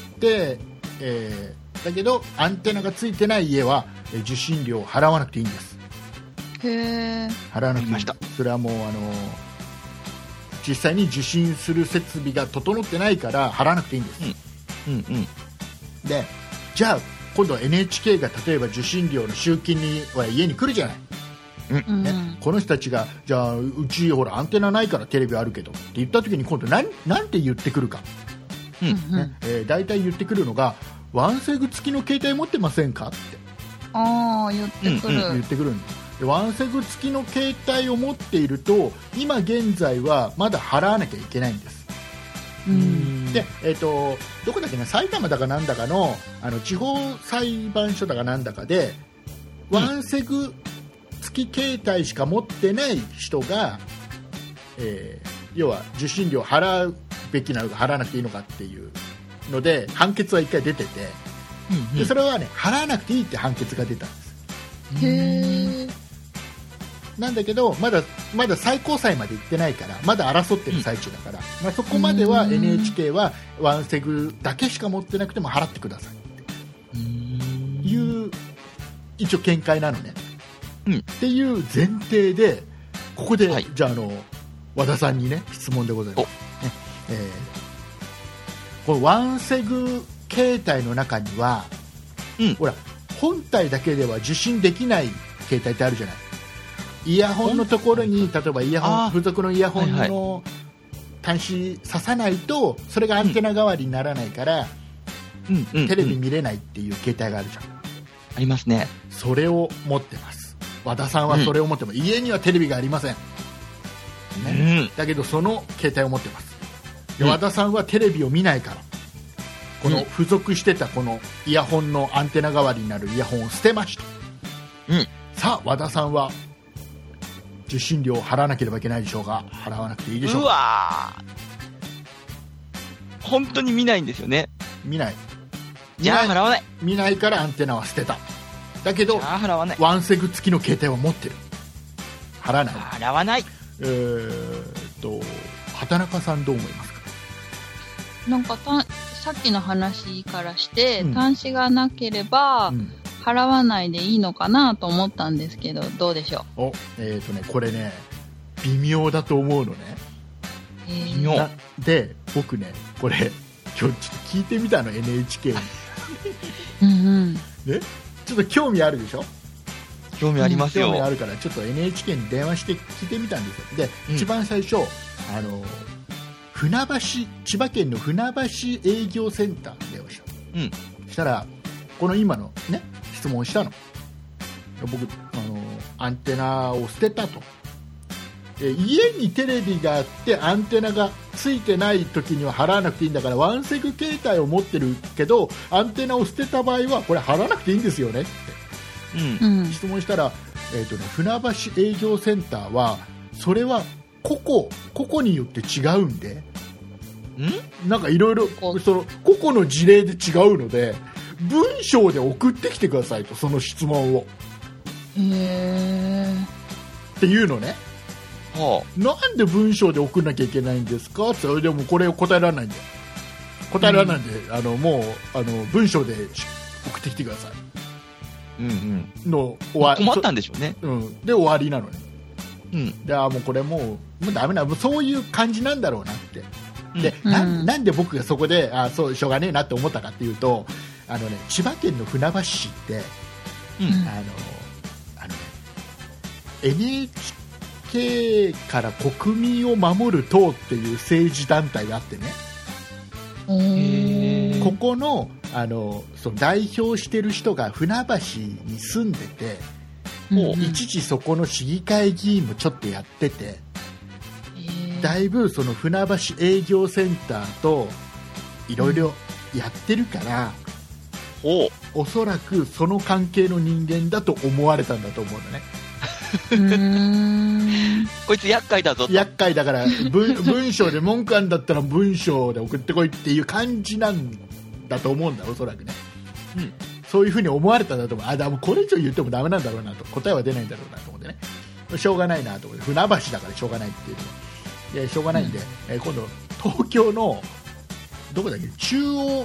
えーだけどアンテナがついてない家はえー受信料を払わなくていいんです。 へえ。 払わなくていいんです。 わかりましたそれはもうあの実際に受信する設備が整ってないから払わなくていいんです、 うんうん。 でじゃあ今度は エヌエイチケー が例えば受信料の集金には家に来るじゃない、 うんねこの人たちがじゃあうちほらアンテナないからテレビあるけどって言った時に今度何なんて言ってくるか、 うんうんねえー、大体言ってくるのがワンセグ付きの携帯持ってませんかってああ、言ってくる。 うん言ってくるんです。でワンセグ付きの携帯を持っていると今現在はまだ払わなきゃいけないんです。 うんで、えー、とどこだっけな、埼玉だかなんだかの、あの地方裁判所だかなんだかで、 うんワンセグ付き携帯しか持ってない人が、えー要は受信料払うべきなのか払わなくていいのかっていうので判決は一回出てて、 うんでそれはね払わなくていいって判決が出たんです。 へえ。 なんだけどまだまだ最高裁まで行ってないからまだ争ってる最中だから、まあ、そこまでは エヌエイチケー はワンセグだけしか持ってなくても払ってくださいっていう一応見解なのね、 うんっていう前提でここで、 はいじゃああの和田さんにね質問でございます、ねえーこのワンセグ携帯の中には、 うんほら本体だけでは受信できない携帯ってあるじゃない。イヤホンのところに例えばイヤホンあー付属のイヤホンはいの端子刺さないとそれがアンテナ代わりにならないから、 うんうん。 テレビうん見れないっていう携帯があるじゃん。 ありますね。 それを持ってます。和田さんはそれを持ってます、家にはテレビがありません、 うねん。 だけどその携帯を持ってますで、 うん和田さんはテレビを見ないからこのうん付属してたこのイヤホンのアンテナ代わりになるイヤホンを捨てました、 うんさあ和田さんは受信料を払わなければいけないでしょうか、払わなくていいでしょううか。 わー本当に見ないんですよね。 見ない見じゃあない払わない。 見ないからアンテナは捨てた。だけどじゃあ払わない。 ワンセグ付きの携帯は持ってる、払わない。 払わない。 えーっと畑中さんどう思いますか。 なんかたさっきの話からして、 うん端子がなければ、 うん、 払わないでいいのかなと思ったんですけど、どうでしょお、えっ、ー、とね、これね、微妙だと思うのね。 う。えー、 微妙。 で、僕ね、これ、今日ちょっと聞いてみたの、エヌエイチケー に。 うんうん。 ね、ちょっと興味あるでしょ。 興味ありますよ。 興味あるから、ちょっと エヌエイチケー に電話して聞いてみたんですよ。で、 うん、 一番最初、あの、船橋、千葉県の船橋営業センターに電話した。 うん。 したら、この今のね、質問したの。僕、あの、アンテナを捨てたと。家にテレビがあってアンテナがついてない時には払わなくていいんだから、ワンセグ携帯を持ってるけどアンテナを捨てた場合はこれ払わなくていいんですよねって、 うん、 質問したら、えーとね、船橋営業センターはそれは個々個々によって違うんで、 んなんかいろいろその個々の事例で違うので文章で送ってきてくださいと、その質問を。 へーっていうのね。 はあ、なんで文章で送んなきゃいけないんですかって。それでもこれを答えられないんで答えられないんで、うん、あのもうあの文章で送ってきてください、 うんうん、 の終わ困ったんでしょうね、 うん、で終わりなのね、 うん、 であもうこれもうもうダメな、もうそういう感じなんだろうなって、うん、で、 うん、 な, なんで僕がそこであそうしょうがねえなって思ったかっていうと、あの、ね、千葉県の船橋市って、うん、あのあの、ね、エヌエイチケー から国民を守る党っていう政治団体があってね、 へここ の, あのその代表してる人が船橋に住んでて、もう一時そこの市議会議員もちょっとやってて、だいぶその船橋営業センターといろいろやってるから、 うん、 おそらくその関係の人間だと思われたんだと思うのね。 うーんこいつ厄介だぞと。 厄介だから文文章で文句あんだったら文章で送ってこいっていう感じなんだと思うんだ、おそらくね、うん、そういうふうに思われたんだと思う。あ、でもこれ以上言ってもダメなんだろうなと、答えは出ないんだろうなと思ってね、しょうがないなと思って、船橋だからしょうがないっていうのいやしょうがないんで、うん、えー、今度東京のどこだっけ、中央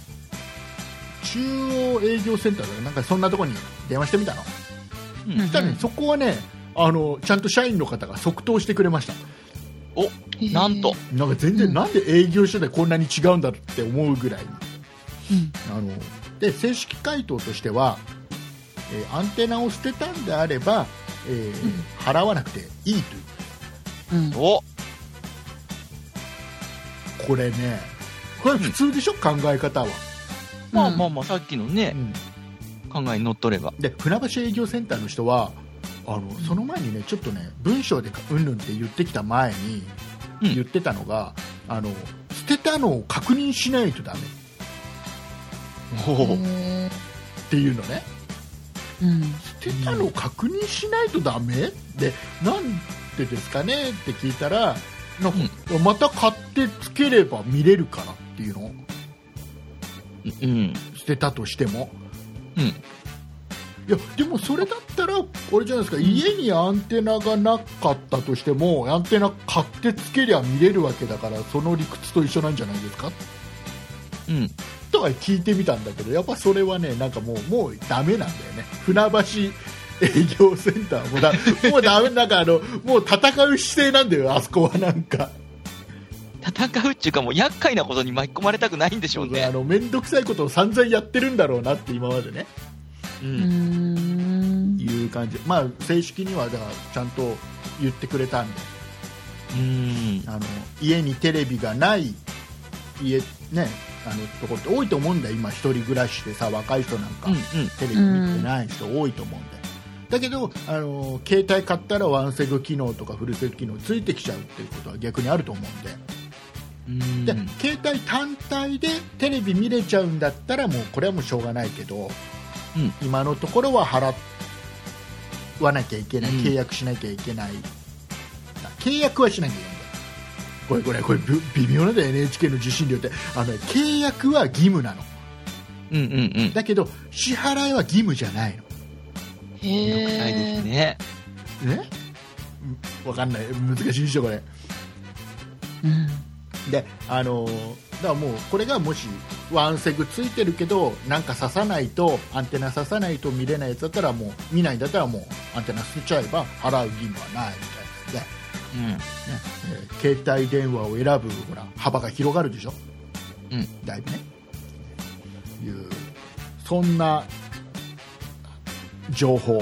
中央営業センターだかなんかそんなところに電話してみたの。そしたらね、そこはね、あのちゃんと社員の方が即答してくれました。 お、なんとなんか全然、うん、なんで営業所でこんなに違うんだって思うぐらいに、うん、あので正式回答としては、えー、アンテナを捨てたんであれば、えーうん、払わなくていいという、うん、おこれね、これ普通でしょ、うん、考え方は。 まあまあまあ、さっきのね、うん、考えにのっとれば。 で船橋営業センターの人はあのその前にね、ちょっとね文章でうんぬんって言ってきた前に言ってたのが、うん、あの捨てたのを確認しないとダメっていうのね、うん、捨てたのを確認しないとダメで、なんでですかねって聞いたら、なんか、うん、また買ってつければ見れるからっていうの、うん、捨てたとしても、うん、いやでもそれだったらこれじゃないですか、家にアンテナがなかったとしてもアンテナ買ってつけりゃ見れるわけだから、その理屈と一緒なんじゃないですか、うん、とか聞いてみたんだけど、やっぱそれはね、なんかもうもうダメなんだよね。船橋営業センターもだもうダメ、なんかあのもう戦う姿勢なんだよ、あそこは。なんか戦うっていうか、もう厄介なことに巻き込まれたくないんでしょうね。 あのめんどくさいことを散々やってるんだろうなって今までね、うん、いう感じ。まあ正式にはだからちゃんと言ってくれたんで、うん、あの家にテレビがない家ね、あのとこって多いと思うんだよ今、一人暮らしでさ、若い人なんか、うんうん、テレビ見てない人多いと思うんだよ。だけどあの携帯買ったらワンセグ機能とかフルセグ機能ついてきちゃうっていうことは逆にあると思うんで、で携帯単体でテレビ見れちゃうんだったらもうこれはもうしょうがないけど、うん、今のところは払わなきゃいけない、契約しなきゃいけない、うん、契約はしなきゃいけない。これこれこれ微妙なんだよ エヌエイチケー の受信料って。あの、ね、契約は義務なの、うんうんうん、だけど支払いは義務じゃないの。 へー、めんどくさいですね。 ね、わかんない、難しいでしょこれ、うん、であのからもうこれがもしワンセグついてるけどなんか刺さないとアンテナ刺さないと見れないやつだったらもう見ないんだったらもうアンテナ捨てちゃえば払う義務はないみたいで、 うん。 ねえー携帯電話を選ぶほら幅が広がるでしょ、 うん。 だいぶねいうそんな情報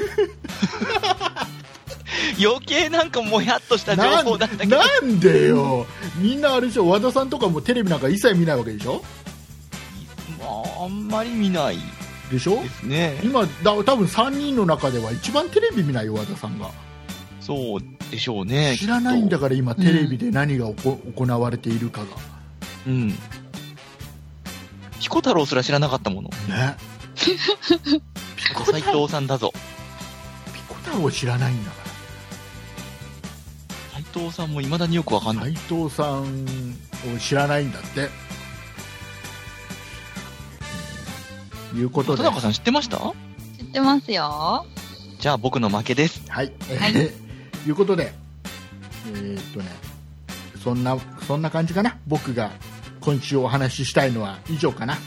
余計なんかもやっとした情報だったけど。 なんでよみんなあれでしょ、和田さんとかもテレビなんか一切見ないわけでしょ。 まあ、あんまり見ないでしょですね。 今だ多分さんにんの中では一番テレビ見ないよ和田さんが。 そうでしょうね。 知らないんだかから今テレビで何がおこ、行われているかがら。うん。ピコ太郎すら知らなかったもの。 ねピコ斉藤さんだぞ。 ピコ太郎知らないんだか斉藤さんも未だによくわかんらない。 斉藤さんを知らないんだって、えーいうことで田中さん知ってました？ 知ってますよ。 じゃあ僕の負けです。 はい、えーはいいうことでえーっとねそんなそんな感じかな。僕が今週お話ししたいのは以上かな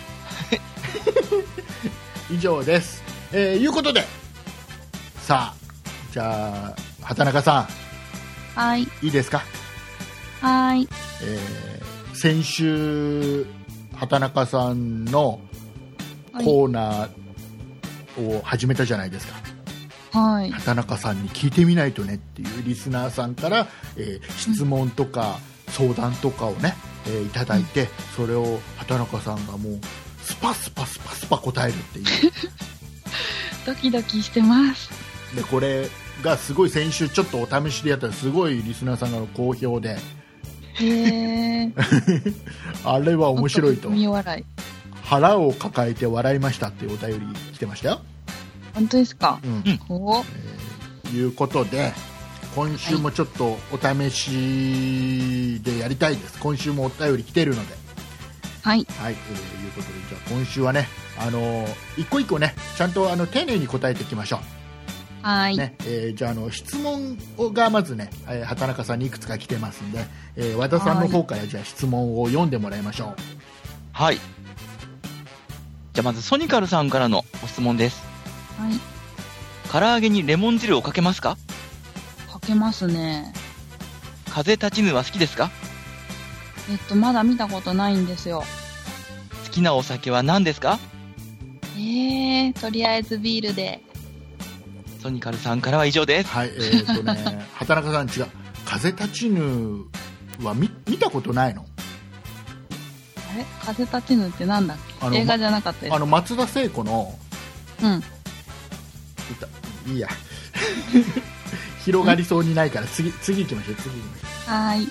以上です、えー、いうことでさあじゃあ畑中さはい。 んいいですか、 はい。 えー先週畑中さんのコーナーを始めたじゃないですか、 はい。 畑中さんに聞いてみないとねっていうリスナーさんから、えー質問とか相談とかをね、えーいただいて、それを畑中さんがもうスパスパスパスパ答えるっていうドキドキしてます。 でこれがすごい先週ちょっとお試しでやったらすごいリスナーさんが好評でへー。 あれは面白いと見笑い。 腹を抱えて笑いましたっていうお便り来てましたよ、 本当ですか？ うんおということで今週もちょっとお試しでやりたいです。今週もお便り来てるので、 はい。 はい、えーいうことでじゃあ今週はね、あのー一個一個ねちゃんとあの丁寧に答えていきましょう、 はい。 ねえーじゃあ、あの質問がまずね、えー畑中さんにいくつか来てますんで、えー和田さんの方からじゃあ質問を読んでもらいましょう。 はい。じゃあまずソニカルさんからのご質問です。 はい。 唐揚げにレモン汁をかけますか？ かけますね。 風立ちぬは好きですか？ えっと、まだ見たことないんですよ。 好きなお酒は何ですか？ えー、とりあえずビールで。 ソニカルさんからは以上です。 はい、えーとね畑中さん違う、風立ちぬは見見たことないの？ あれ風立ちぬってなんだっあのけ？映画じゃなかったですあの松田聖子のうん。 歌いいや広がりそうにないから次次行きましょう次行きましょはーい。 じ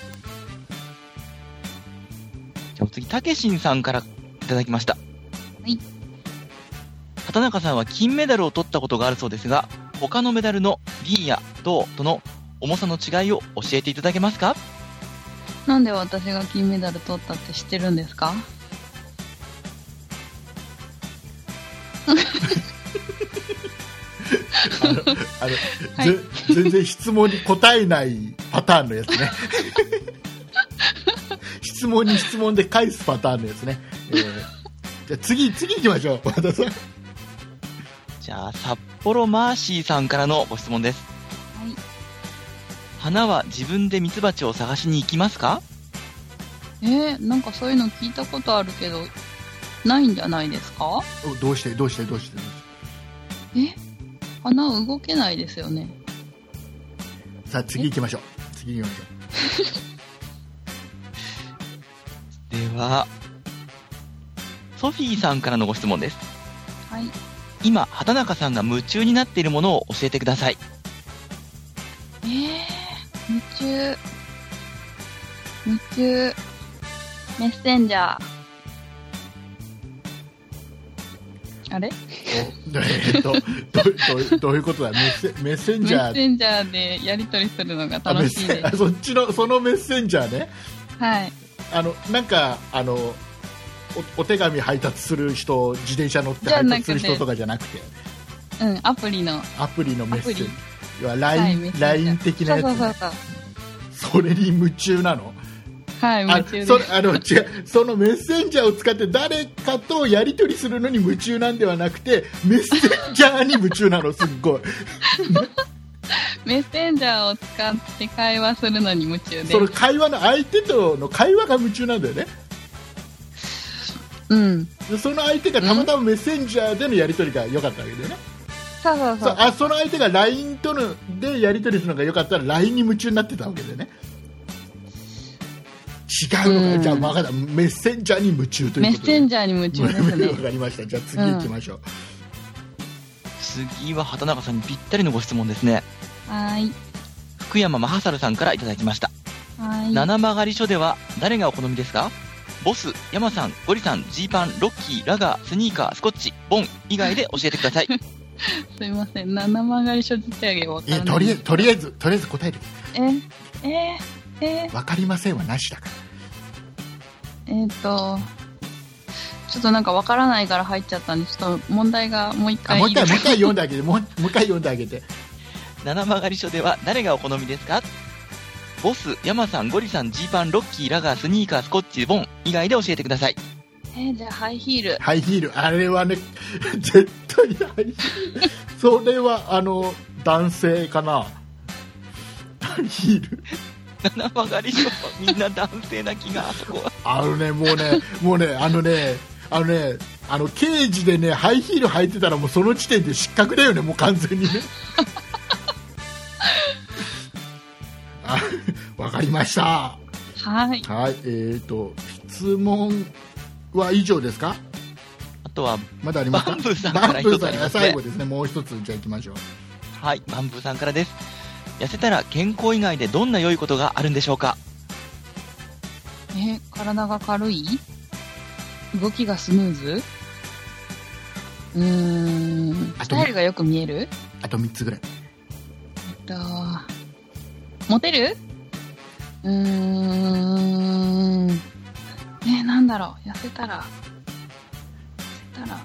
ゃあ次、たけしんさんからいただきました。 はい。 畑中さんは金メダルを取ったことがあるそうですが、他のメダルの銀や銅との重さの違いを教えていただけますか？ なんで私が金メダル取ったって知ってるんですか？ うあのあの、 はいぜ全然質問に答えないパターンのやつね質問に質問で返すパターンのやつね、えーじゃあ次次行きましょう和田さん。 じゃあ、札幌マーシーさんからのご質問です。 はい。 花は自分でミツバチを探しに行きますか？ えー、なんかそういうの聞いたことあるけど、ないんじゃないですか？ おどうしてどうしてどうしてどうしてえ花動けないですよね。 さあ次行きましょう次行きましょう。 では、ソフィーさんからのご質問です。 はい。 今、畑中さんが夢中になっているものを教えてください。 えー、夢中。夢中。メッセンジャー。あれおえーっとどどどういうことだメッセメッセンジャーメッセンジャーでやり取りするのがあメッ楽しいです。 セあそっちのそのメッセンジャーね。 はい。 あのなんかあのおお手紙配達する人自転車乗って配達する人とかじゃなくてうん、アプリの。 アプリのメッセージアプ要ははライン、 いメッセンジャーライン 的なやつ、ね、 そうそうそうそう。 それに夢中なの。 はい、 あ夢中です。 そあの違うそのメッセンジャーを使って誰かとやり取りするのに夢中なんではなくて、メッセンジャーに夢中なの。すっごいメッセンジャーを使って会話するのに夢中で。 その会話の相手との会話が夢中なんだよね。 うん。 でその相手がたまたまメッセンジャーでのやり取りが良かったわけだよね。 そうそうそう。 そあその相手が ライン とのでやり取りするのが良かったら ライン に夢中になってたわけだよね。違うのか、 うんじゃあ分かった、メッセンジャーに夢中というメことで。 ッセンジャーに夢中ですね。 わかりました。じゃあ次行きましょう。 次は畑中さんにぴったりのご質問ですね。 はーい。 福山雅治さんからいただきました。 はーい。 七曲り書では誰がお好みですか？ボス、山さん、ゴリさん、ジーパン、ロッキー、ラガー、スニーカー、スコッチ、ボン以外で教えてください。 すいません。七曲がり書自体がわからない。 えとりあえずとりあえずとりあえず答えて。 え、えー、えー、 分かりませんはなしだから。 えー、っと、ちょっとなんかわからないから入っちゃったんで、ちょっと問題がもう一回あもう一回もう一回いい読んであげてもうもう一回読んであげて。 七曲り書では誰がお好みですか？ボス、山さん、ゴリさん、ジーパン、ロッキー、ラガー、スニーカー、スコッチ、ボン以外で教えてください。 えー、じゃあハイヒール。 ハイヒール、あれはね絶対ハイヒール。それはあの男性かな。ハイヒール。 七曲り書はみんな男性な気が、あそこは。 あのねもうねもうねあのねあのねあの刑事でねハイヒール履いてたらもうその時点で失格だよね、もう完全にね。あ、わかりました。 はい。 はい、えーと質問は以上ですか？ あとは、 まだありますか？ バンブーさんからバンブーさん一つありますね最後ですね。もう一つじゃあ行きましょう。 はい、バンブーさんからです。痩せたら健康以外でどんな良いことがあるんでしょうか？ え、体が軽い？動きがスムーズ？うーん、 あとスタイルがよく見える？ あとみっつぐらい。 えっと、モテる？うーん、え、なんだろう、痩せたら、痩せたら、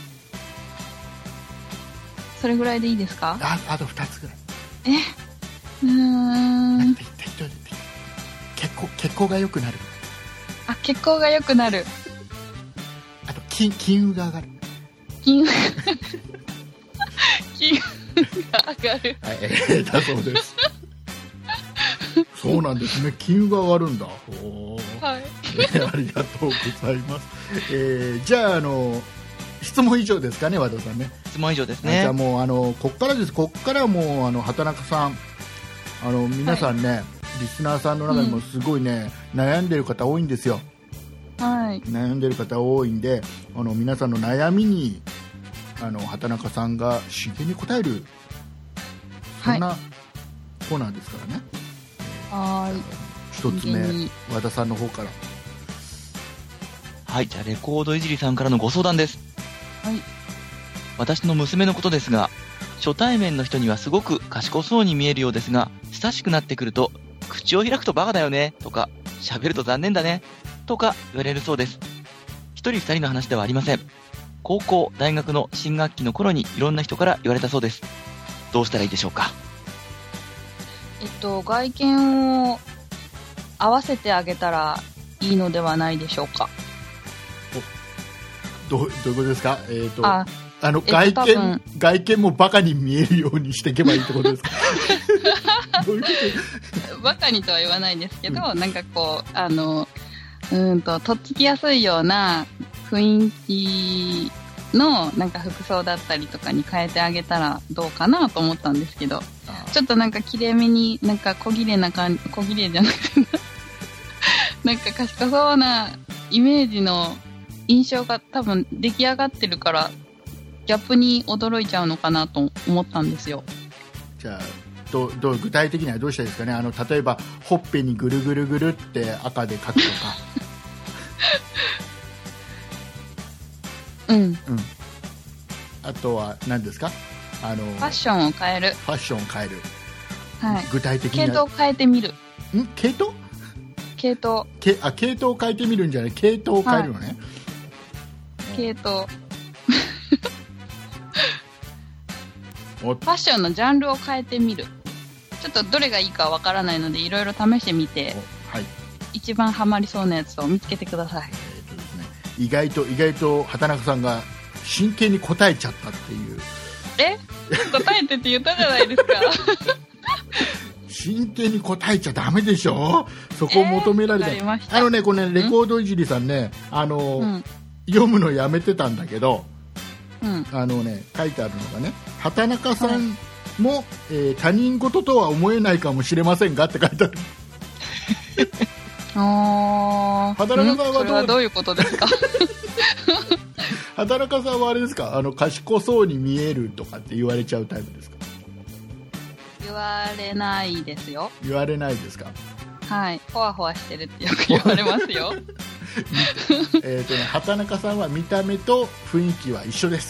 それぐらいでいいですか？ ああとふたつぐらい。 え、うーん、 適当に血行血行が良くなる。 あ、血行が良くなる。 あと金金運が上がる。 金運、金運が上がる。 はい、えー、だそうです。そうなんですね。金運が上がるんだ。おー、 はい。 えーありがとうございます。えー、じゃああの質問以上ですかね、和田さんね。 質問以上ですじゃあね。 もうあのこっからです。こっからはもうあの畑中さん、あの皆さんね、リスナーさんの中にもすごいね、悩んでる方多いんですよ。 はい。 悩んでる方多いんで、あの皆さんの悩みにあの畑中さんが真剣に答える、そんなコーナーですからね。 はーい。 一つ目真剣に和田さんの方から。 はい、じゃあレコードいじりさんからのご相談です。 はい。 私の娘のことですが、初対面の人にはすごく賢そうに見えるようですが、親しくなってくると、口を開くとバカだよね、とか、喋ると残念だね、とか言われるそうです。一人二人の話ではありません。高校、大学の新学期の頃にいろんな人から言われたそうです。どうしたらいいでしょうか？ えっと、外見を合わせてあげたらいいのではないでしょうか。 どうどういうことですか？えーとあ、 あのえっと外見、 多分外見もバカに見えるようにしていけばいいってことですか？どういうこバカにとは言わないですけど、なんかこう、あの、うーんと、とっつきやすいような雰囲気のなんか服装だったりとかに変えてあげたらどうかなと思ったんですけど、 とちょっとなんか綺麗めになんか小綺麗な感じ、小綺麗じゃなくて、なんか賢そうなイメージの印象が多分出来上がってるから、ギャップに驚いちゃうのかなと思ったんですよ。 じゃあどうどう具体的にはどうしたらいいですかね？あの例えばほっぺにぐるぐるぐるって赤で書くとか。 うん。 うん、あとは何ですか？あのファッションを変える。 ファッションを変える。 はい。 具体的に系統を変えてみる。 ん系統系統。 けあ系統を変えてみるんじゃない、系統を変えるのね。 系統。 おファッションのジャンルを変えてみる。ちょっとどれがいいかわからないので、いろいろ試してみて、 はい。 一番ハマりそうなやつを見つけてください。 えーとですね、意外と意外と畑中さんが真剣に答えちゃったっていう。 え答えてって言ったじゃないですか。 真剣に答えちゃダメでしょ、そこを求められた、えー、あのねこれねレコードいじりさんね、あの、うん、読むのやめてたんだけど、うん、あのね書いてあるのがね、畑中さんも、はい、えー、他人事とは思えないかもしれませんがって書いてある。 あ畑中さんはどう、 それはどういうことですか。 畑中さんはあれですか、あの賢そうに見えるとかって言われちゃうタイプですか。 言われないですよ。 言われないですか。 はい、ほわほわしてるってよく言われますよ。 えっとね、畑中さんは見た目と雰囲気は一緒です。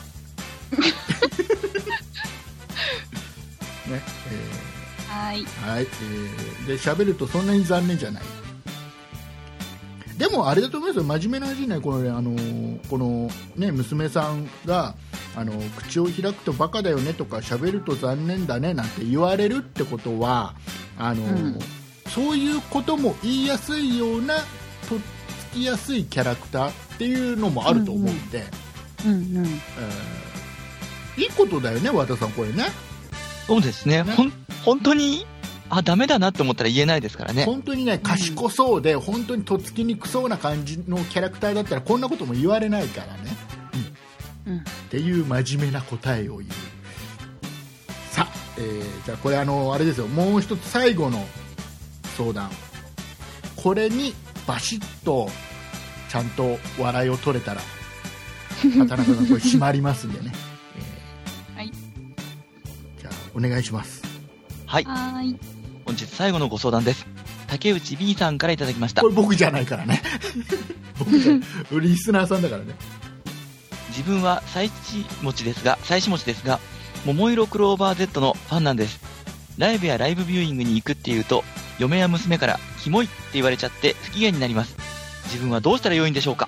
ね、えー、はい、はい、えー、で喋るとそんなに残念じゃない。でもあれだと思いますよ、真面目な話ね、このね、あのー、このね娘さんがあの口を開くとバカだよねとか喋ると残念だねなんて言われるってことは、あのーうん、そういうことも言いやすいようなとっつきやすいキャラクターっていうのもあると思うんで、うんうんうん、えー、いいことだよね和田さんこれね。 そうですね、ね、ほん本当にあダメだなって思ったら言えないですからね。 本当にね賢そうで、うん、本当にとっつきにくそうな感じのキャラクターだったらこんなことも言われないからね、うんうん、っていう真面目な答えを言う。さあ、えー、じゃあこれあのあれですよ、もう一つ最後の相談、これにバシッとちゃんと笑いを取れたら畑中さんこれ締まりますんでね、えー、はい、じゃあお願いします。 はい、はい、本日最後のご相談です。竹内 B さんからいただきました。 これ僕じゃないからね。僕じゃリスナーさんだからね。 自分は妻子持ちですが妻子持ちですが桃色クローバー Z のファンなんです。ライブやライブビューイングに行くっていうと嫁や娘からキモいって言われちゃって不機嫌になります。自分はどうしたらよいんでしょうか。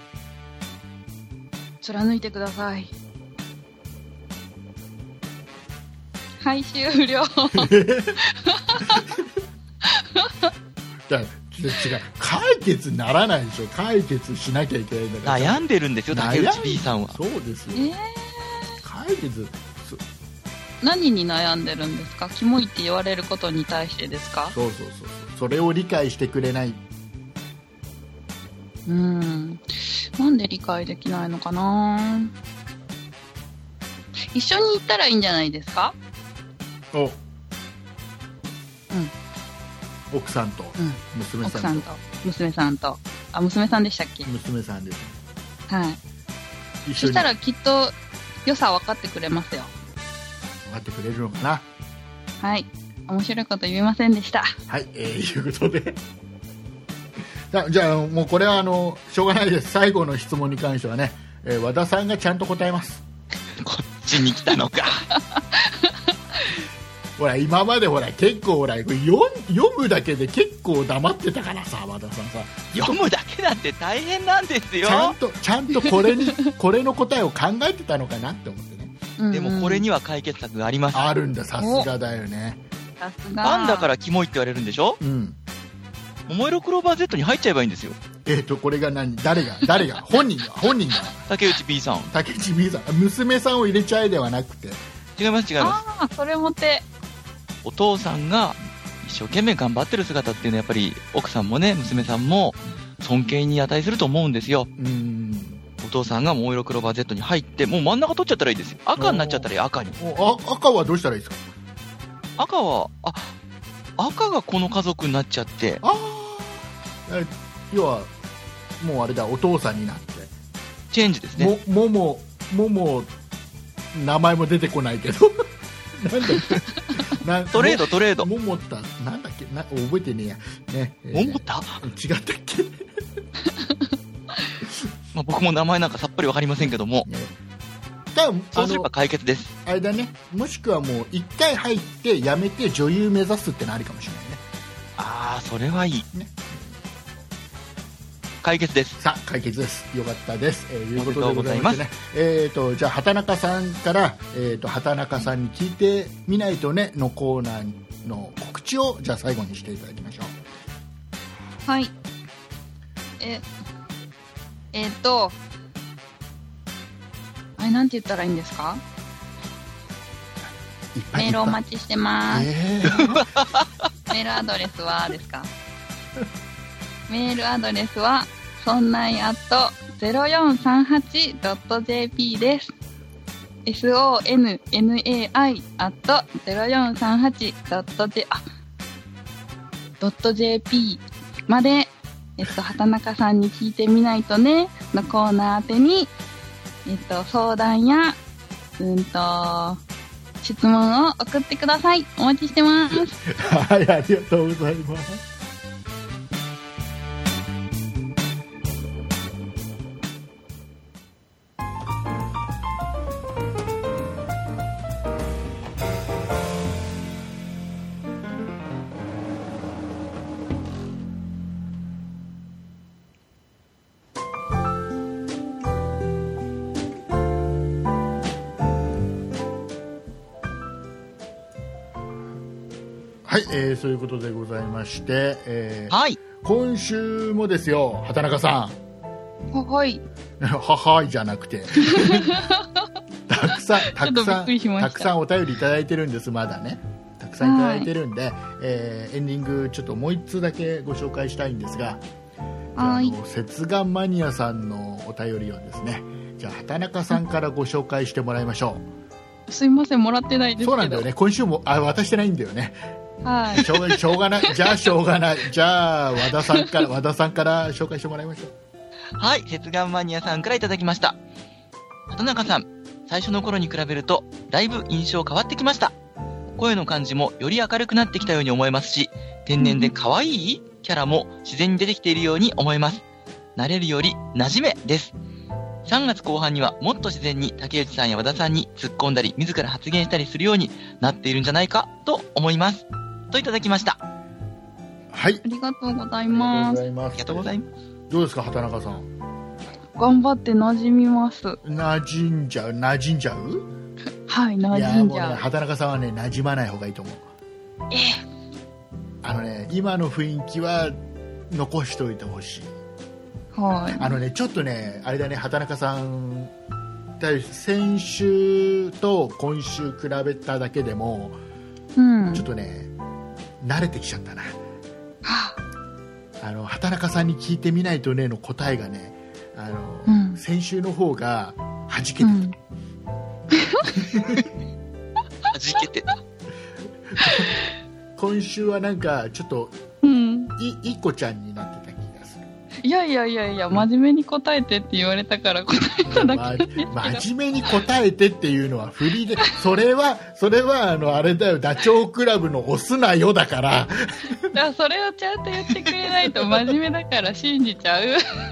貫いてください。はい終了。 だ違う解決ならないでしょ。解決しなきゃいけないんだから。 悩んでるんですよ竹内 B さんは。 そうですよ、えー、解決何に悩んでるんですか。キモいって言われることに対してですか。 そうそうそう、それを理解してくれない。 うーん、なんで理解できないのかな。一緒に行ったらいいんじゃないですか。お、うん、 奥さんと娘さんと、うん、奥さんと娘さんと、あ、娘さんでしたっけ。 娘さんです。 はい。一緒にそしたらきっと良さ分かってくれますよ。 分かってくれるのかな。 はい、面白いこと言えませんでした。 はい、えー、いうことでじゃあもうこれはあのしょうがないです。最後の質問に関してはね、えー、和田さんがちゃんと答えます。 こっちに来たのか。 ほら今までほら結構ほら読むだけで結構黙ってたからさ和田さんさ。 読むだけだって大変なんですよ。 ちゃんとちゃんとこれにこれの答えを考えてたのかなって思ってね。 でもこれには解決策があります。 あるんだ、さすがだよね。 さすが。 ファンだからキモいって言われるんでしょ。うん。桃色クローバー Z に入っちゃえばいいんですよ。 えーとこれが何、誰が誰が本人が本人が竹内 B さん。 竹内 B さん、娘さんを入れちゃえではなくて。 違います違います。 ああ、それもて。 お父さんが一生懸命頑張ってる姿っていうのはやっぱり奥さんもね娘さんも尊敬に値すると思うんですよ。うん、お父さんが桃色クローバー Z に入ってもう真ん中取っちゃったらいいですよ。赤になっちゃったらいい。赤に。 あ、赤はどうしたらいいですか。 赤はあ赤がこの家族になっちゃって、あえ要はもうあれだ、お父さんになってチェンジですね。 もももも名前も出てこないけどなんだっけなトレードトレードももったなんだっけな、覚えてねえやね、えー、ももった違ったっけまあ僕も名前なんかさっぱりわかりませんけども、ね、 多分そうすれば解決です。 あれだね、もしくはもう一回入ってやめて女優目指すってのありかもしれないね。 ああそれはいい、ね、解決です。 さあ解決です。よかったです。えー、いうことでございましてね。えっ、ー、とじゃあ畑中さんからえっ、ー、と畑中さんに聞いてみないとねのコーナーの告知をじゃあ最後にしていただきましょう。 はい。え、えっと、あれなんて言ったらいいんですか？ いっぱいメールお待ちしてます。 えー、 メールアドレスはですか？メールアドレスは、そんないアット ゼロよんさんはちドットジェーピー です。ソンナイ アット ゼロよんさんはちドットジェーピー、あ、ドット ジェーピー まで、えっと、畑中さんに聞いてみないとね、のコーナー宛てに、えっと、相談や、うんと、質問を送ってください。お待ちしてます。 はい、ありがとうございます。はい、えー、そういうことでございまして、えーはい、 今週もですよ、畑中さん。ははい。 ははいじゃなくて、たくさん、たくさん、たくさんお便りいただいてるんです、まだね。たくさんいただいてるんで、えー、エンディングちょっともう一通だけご紹介したいんですが、 はい。 接眼マニアさんのお便りをですね、じゃあ畑中さんからご紹介してもらいましょう。すいません、もらってないですけど。 そうなんだよね、今週もあ渡してないんだよね。 はい、 しょう、しょうがない、じゃあしょうがない、じゃあ和田さんから和田さんから紹介してもらいましょう。はい、接眼マニアさんからいただきました。畑中さん、最初の頃に比べるとだいぶ印象変わってきました。声の感じもより明るくなってきたように思えますし、天然で可愛いキャラも自然に出てきているように思えます。慣れるより馴染めです。さんがつこう半にはもっと自然に竹内さんや和田さんに突っ込んだり自ら発言したりするようになっているんじゃないかと思いますといただきました。 はい、 ありがとうございます。 ありがとうございます。 どうですか、畑中さん。 頑張って馴染みます。 馴染んじゃう馴染んじゃうはい、馴染んじゃう。いや、もうね、 畑中さんはね、馴染まない方がいいと思う。 えあのね、今の雰囲気は残しておいてほしい。 はい。 あのね、ちょっとね、あれだね、畑中さん、先週と今週比べただけでも、 うん、 ちょっとね、慣れてきちゃったな。 はあ、あの畑中さんに聞いてみないとねの答えがね、あの、 うん、 先週の方が弾けてた。うん、弾けてた。 今週はなんかちょっと、 うん、 いい子ちゃんになってた気がする。 いやいやいやいや、真面目に答えてって言われたから答えただけですけど、 ま、真面目に答えてっていうのは振りで、それはそれはあのあれだよ、ダチョウ倶楽部の押すなよだから。 だからそれをちゃんと言ってくれないと真面目だから信じちゃう。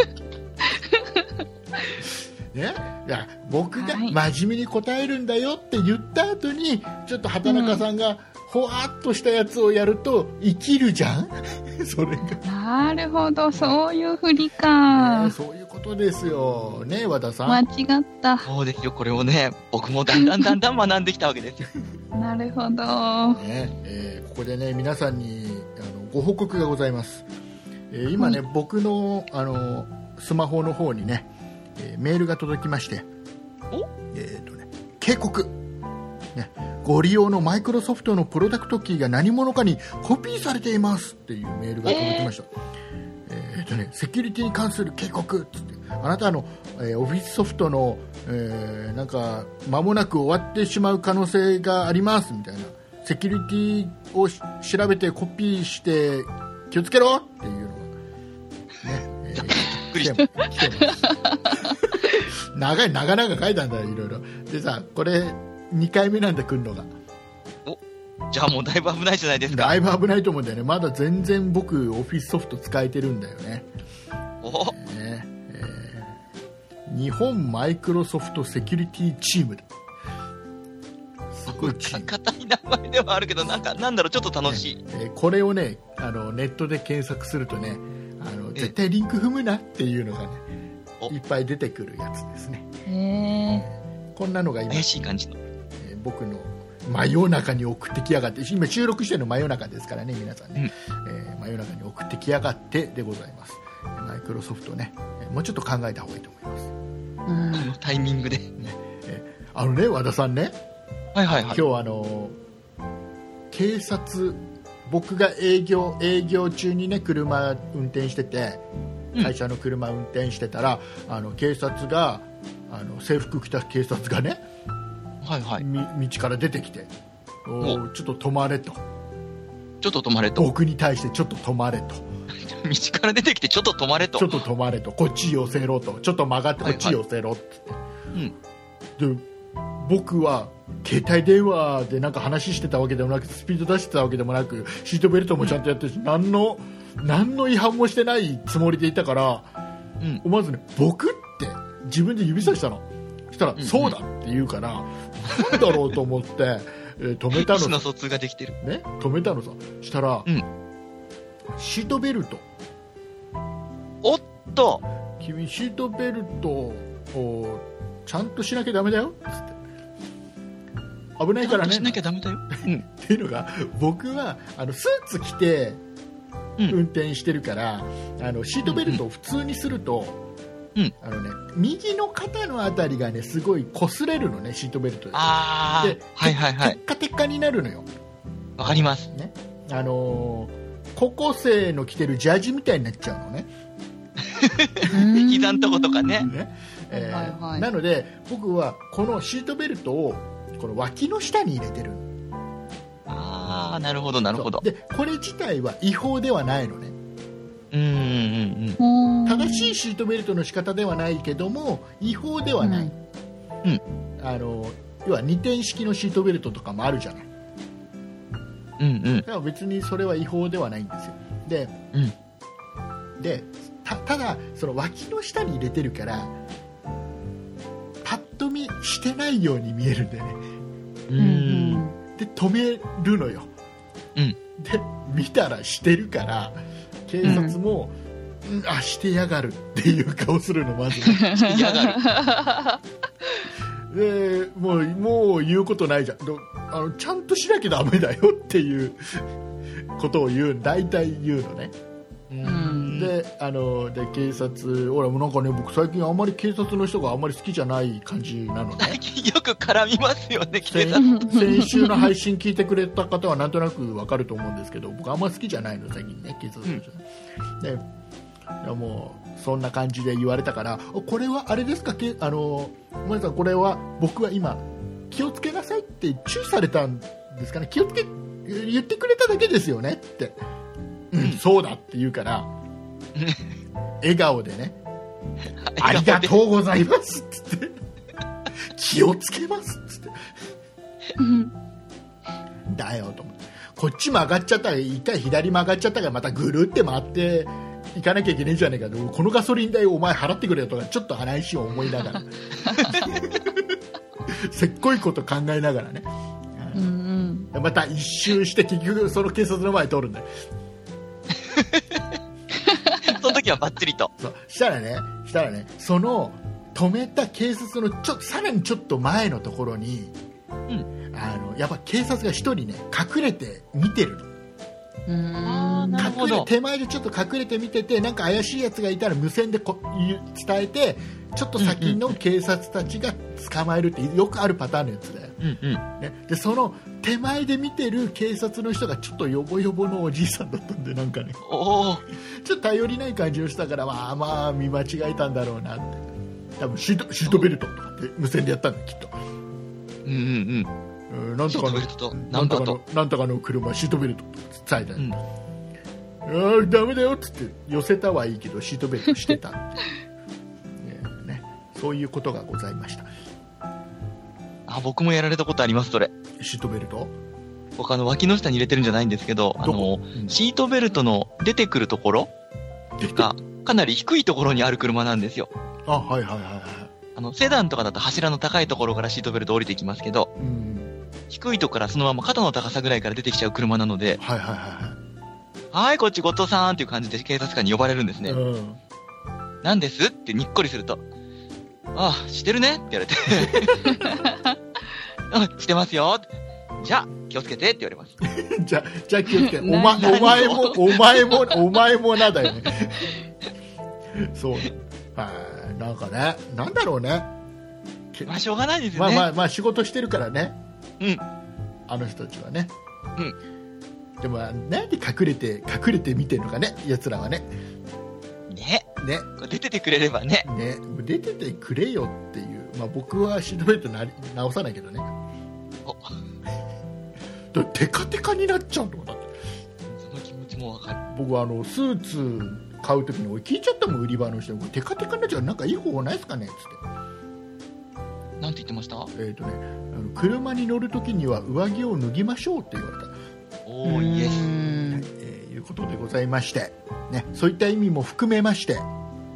ね、いや僕が真面目に答えるんだよって言った後に、ちょっと畑中さんがほわっとしたやつをやると生きるじゃん。それがなるほど、そういうふりか、 ね、そういうことですよね、和田さん。 間違った。 そうですよ、これをね、僕もだんだんだんだん学んできたわけですよ。 なるほど、 ね、えー、ここでね、皆さんにあのご報告がございます。えー、今ね、僕のあのスマホの方にね、えー、メールが届きまして、えーとね、警告、ね、ご利用のマイクロソフトのプロダクトキーが何者かにコピーされていますっていうメールが届きました。えーえーとね、セキュリティに関する警告つって、あなたの、えー、オフィスソフトの、えー、なんか間もなく終わってしまう可能性がありますみたいな、セキュリティを調べてコピーして気をつけろっていうのがね、えー、びっくりしてます長い長々書いたんだよ、いろいろ。でさ、これにかいめなんだ、来るのが。 お、じゃあもうだいぶ危ないじゃないですか。 だいぶ危ないと思うんだよね。まだ全然僕オフィスソフト使えてるんだよね。 お、 えーえー、日本マイクロソフトセキュリティチームだ。すごいチーム。 硬い名前ではあるけど、なんかなんだろう、ちょっと楽しい。 ね、えー、これをね、あのネットで検索するとね、あの絶対リンク踏むなっていうのがね、いっぱい出てくるやつですね。 へー、 こんなのが今、 怪しい感じの、 えー、僕の真夜中に送ってきやがって、今収録してるの真夜中ですからね皆さんね、 うんえー、真夜中に送ってきやがってでございます。マイクロソフトね、もうちょっと考えた方がいいと思います。 うんこのタイミングで。 ねえー、あのね和田さんね、 はいはいはい。 今日あの警察、僕が営業営業中にね車運転してて、会社の車運転してたら、うん、あの警察があの制服着た警察がね、 はいはい、 道から出てきて、おちょっと止まれと、 ちょっと止まれと、 僕に対してちょっと止まれと道から出てきてちょっと止まれと、 ちょっと止まれと、こっち寄せろと、ちょっと曲がってこっち寄せろって、はいはい、うん、で僕は携帯電話でなんか話してたわけでもなく、スピード出してたわけでもなく、シートベルトもちゃんとやってるし、うん、何の何の違反もしてないつもりでいたから、うん、思わずね僕って自分で指さしたの。そしたら、うんうん、そうだって言うから、なんだろうと思って、えー、止めたのさ。 意思の疎通ができてる。 ね、止めたのさ。したら、うん、シートベルト。 おっと君シートベルトをちゃんとしなきゃダメだよっつって。危ないからね。 しなきゃダメだよ。 うん、っていうのが、僕はあのスーツ着て運転してるから、うん、あのシートベルトを普通にすると、うん、あのね、右の肩のあたりがねすごい擦れるのね、シートベルトで。 あで、 はいはいはい、 テッカテッカになるのよ。 わかります、 ね、あのー、高校生の着てるジャージみたいになっちゃうのね膝んとことかね、 ね、えーはいはい、なので僕はこのシートベルトをこの脇の下に入れてる。 ああ、なるほどなるほど。 でこれ自体は違法ではないのね。 うんうんうん、 正しいシートベルトの仕方ではないけども違法ではない、うん、あの要はにてん式のシートベルトとかもあるじゃない、 うんうん、 だから別にそれは違法ではないんですよ。で、うん、で た, ただその脇の下に入れてるからパッと見してないように見えるんだよね。 うん、 で止めるのよ、うん、で見たらしてるから警察も、うん、あしてやがるっていう顔するのまず、ね、 してやがるでもうもう言うことないじゃん。あのちゃんとしなきゃダメだよっていうことを言う、大体言うのね。うん、であので警察、ほらもうなんかね、僕最近あんまり警察の人があんまり好きじゃない感じなのね。 最近よく絡みますよね、警察。先週の配信聞いてくれた方はなんとなくわかると思うんですけど、僕あんまり好きじゃないの最近ね、警察の人、うん、でいやもうそんな感じで言われたから、これはあれですか、けあのごめんなさい、これは僕は今気をつけなさいって注意されたんですかね、気をつけ言ってくれただけですよねって、うん、そうだって言うから笑顔でねありがとうございますって言って気をつけますって言ってだよと思って、こっち曲がっちゃったら一回左曲がっちゃったからまたぐるって回って行かなきゃいけないんじゃないかと、このガソリン代お前払ってくれよとかちょっと話を思いながらせっこいこと考えながらね、うんうん、また一周して結局その警察の前通るんだよその時はバッチリと。 そうしたらね、したらね、その止めた警察のちょさらにちょっと前のところに、うん、あのやっぱ警察が一人ね隠れて見てるの。 うーん、なるほど。 手前でちょっと隠れて見てて、なんか怪しいやつがいたら無線でこ伝えて、ちょっと先の警察たちが捕まえるってよくあるパターンのやつだよ、うんうんね、でその手前で見てる警察の人がちょっとヨボヨボのおじいさんだったんで、なんかねおちょっと頼りない感じをしたから、まあまあ見間違えたんだろうなって。多分シート、シートベルトとかって無線でやったんだきっと。 うんうんうん、なんとかのなんとかのなんとかの車シートベルトと伝えた、うん、あダメだよっつって寄せたはいいけどシートベルトしてたってね、ね、そういうことがございました。 あ、僕もやられたことあります。それシートベルト僕あの脇の下に入れてるんじゃないんですけど、あの、うん、シートベルトの出てくるところがかなり低いところにある車なんですよ。 あ、はいはいはいはい。 あのセダンとかだと柱の高いところからシートベルト降りてきますけど、うん、低いところからそのまま肩の高さぐらいから出てきちゃう車なので、 はいはいはいはい。 はい、こっち後藤さんっていう感じで警察官に呼ばれるんですね。うん、なんですってにっこりすると、ああ、してるねって言われてあ、してますよ。 じゃあ、気をつけてって言われます。 じゃ、じゃあ気をつけて。おま、お前も、お前も、お前もなだよね。そう。はい。なんかね、なんだろうね。 まあ、しょうがないですよね。 まあまあまあ、仕事してるからね。 うん。 あの人たちはね。 うん。 でも、なんで隠れて、隠れて見てるのかね、奴らはね。 ね。 ね。 出ててくれればね。 ね。出ててくれよっていう。まあ僕はシートベルトなり直さないけどね。 おだテカテカになっちゃうとだって。 その気持ちもわかる。 僕はあの、スーツ買うときに俺聞いちゃったもん、売り場の人に。テカテカになっちゃう。なんかいい方法ないですかねつって。 なんて言ってました？ えっとね、あの車に乗るときには上着を脱ぎましょうって言われた。 おー、イエス。 えー、いうことでございまして、ね、そういった意味も含めまして、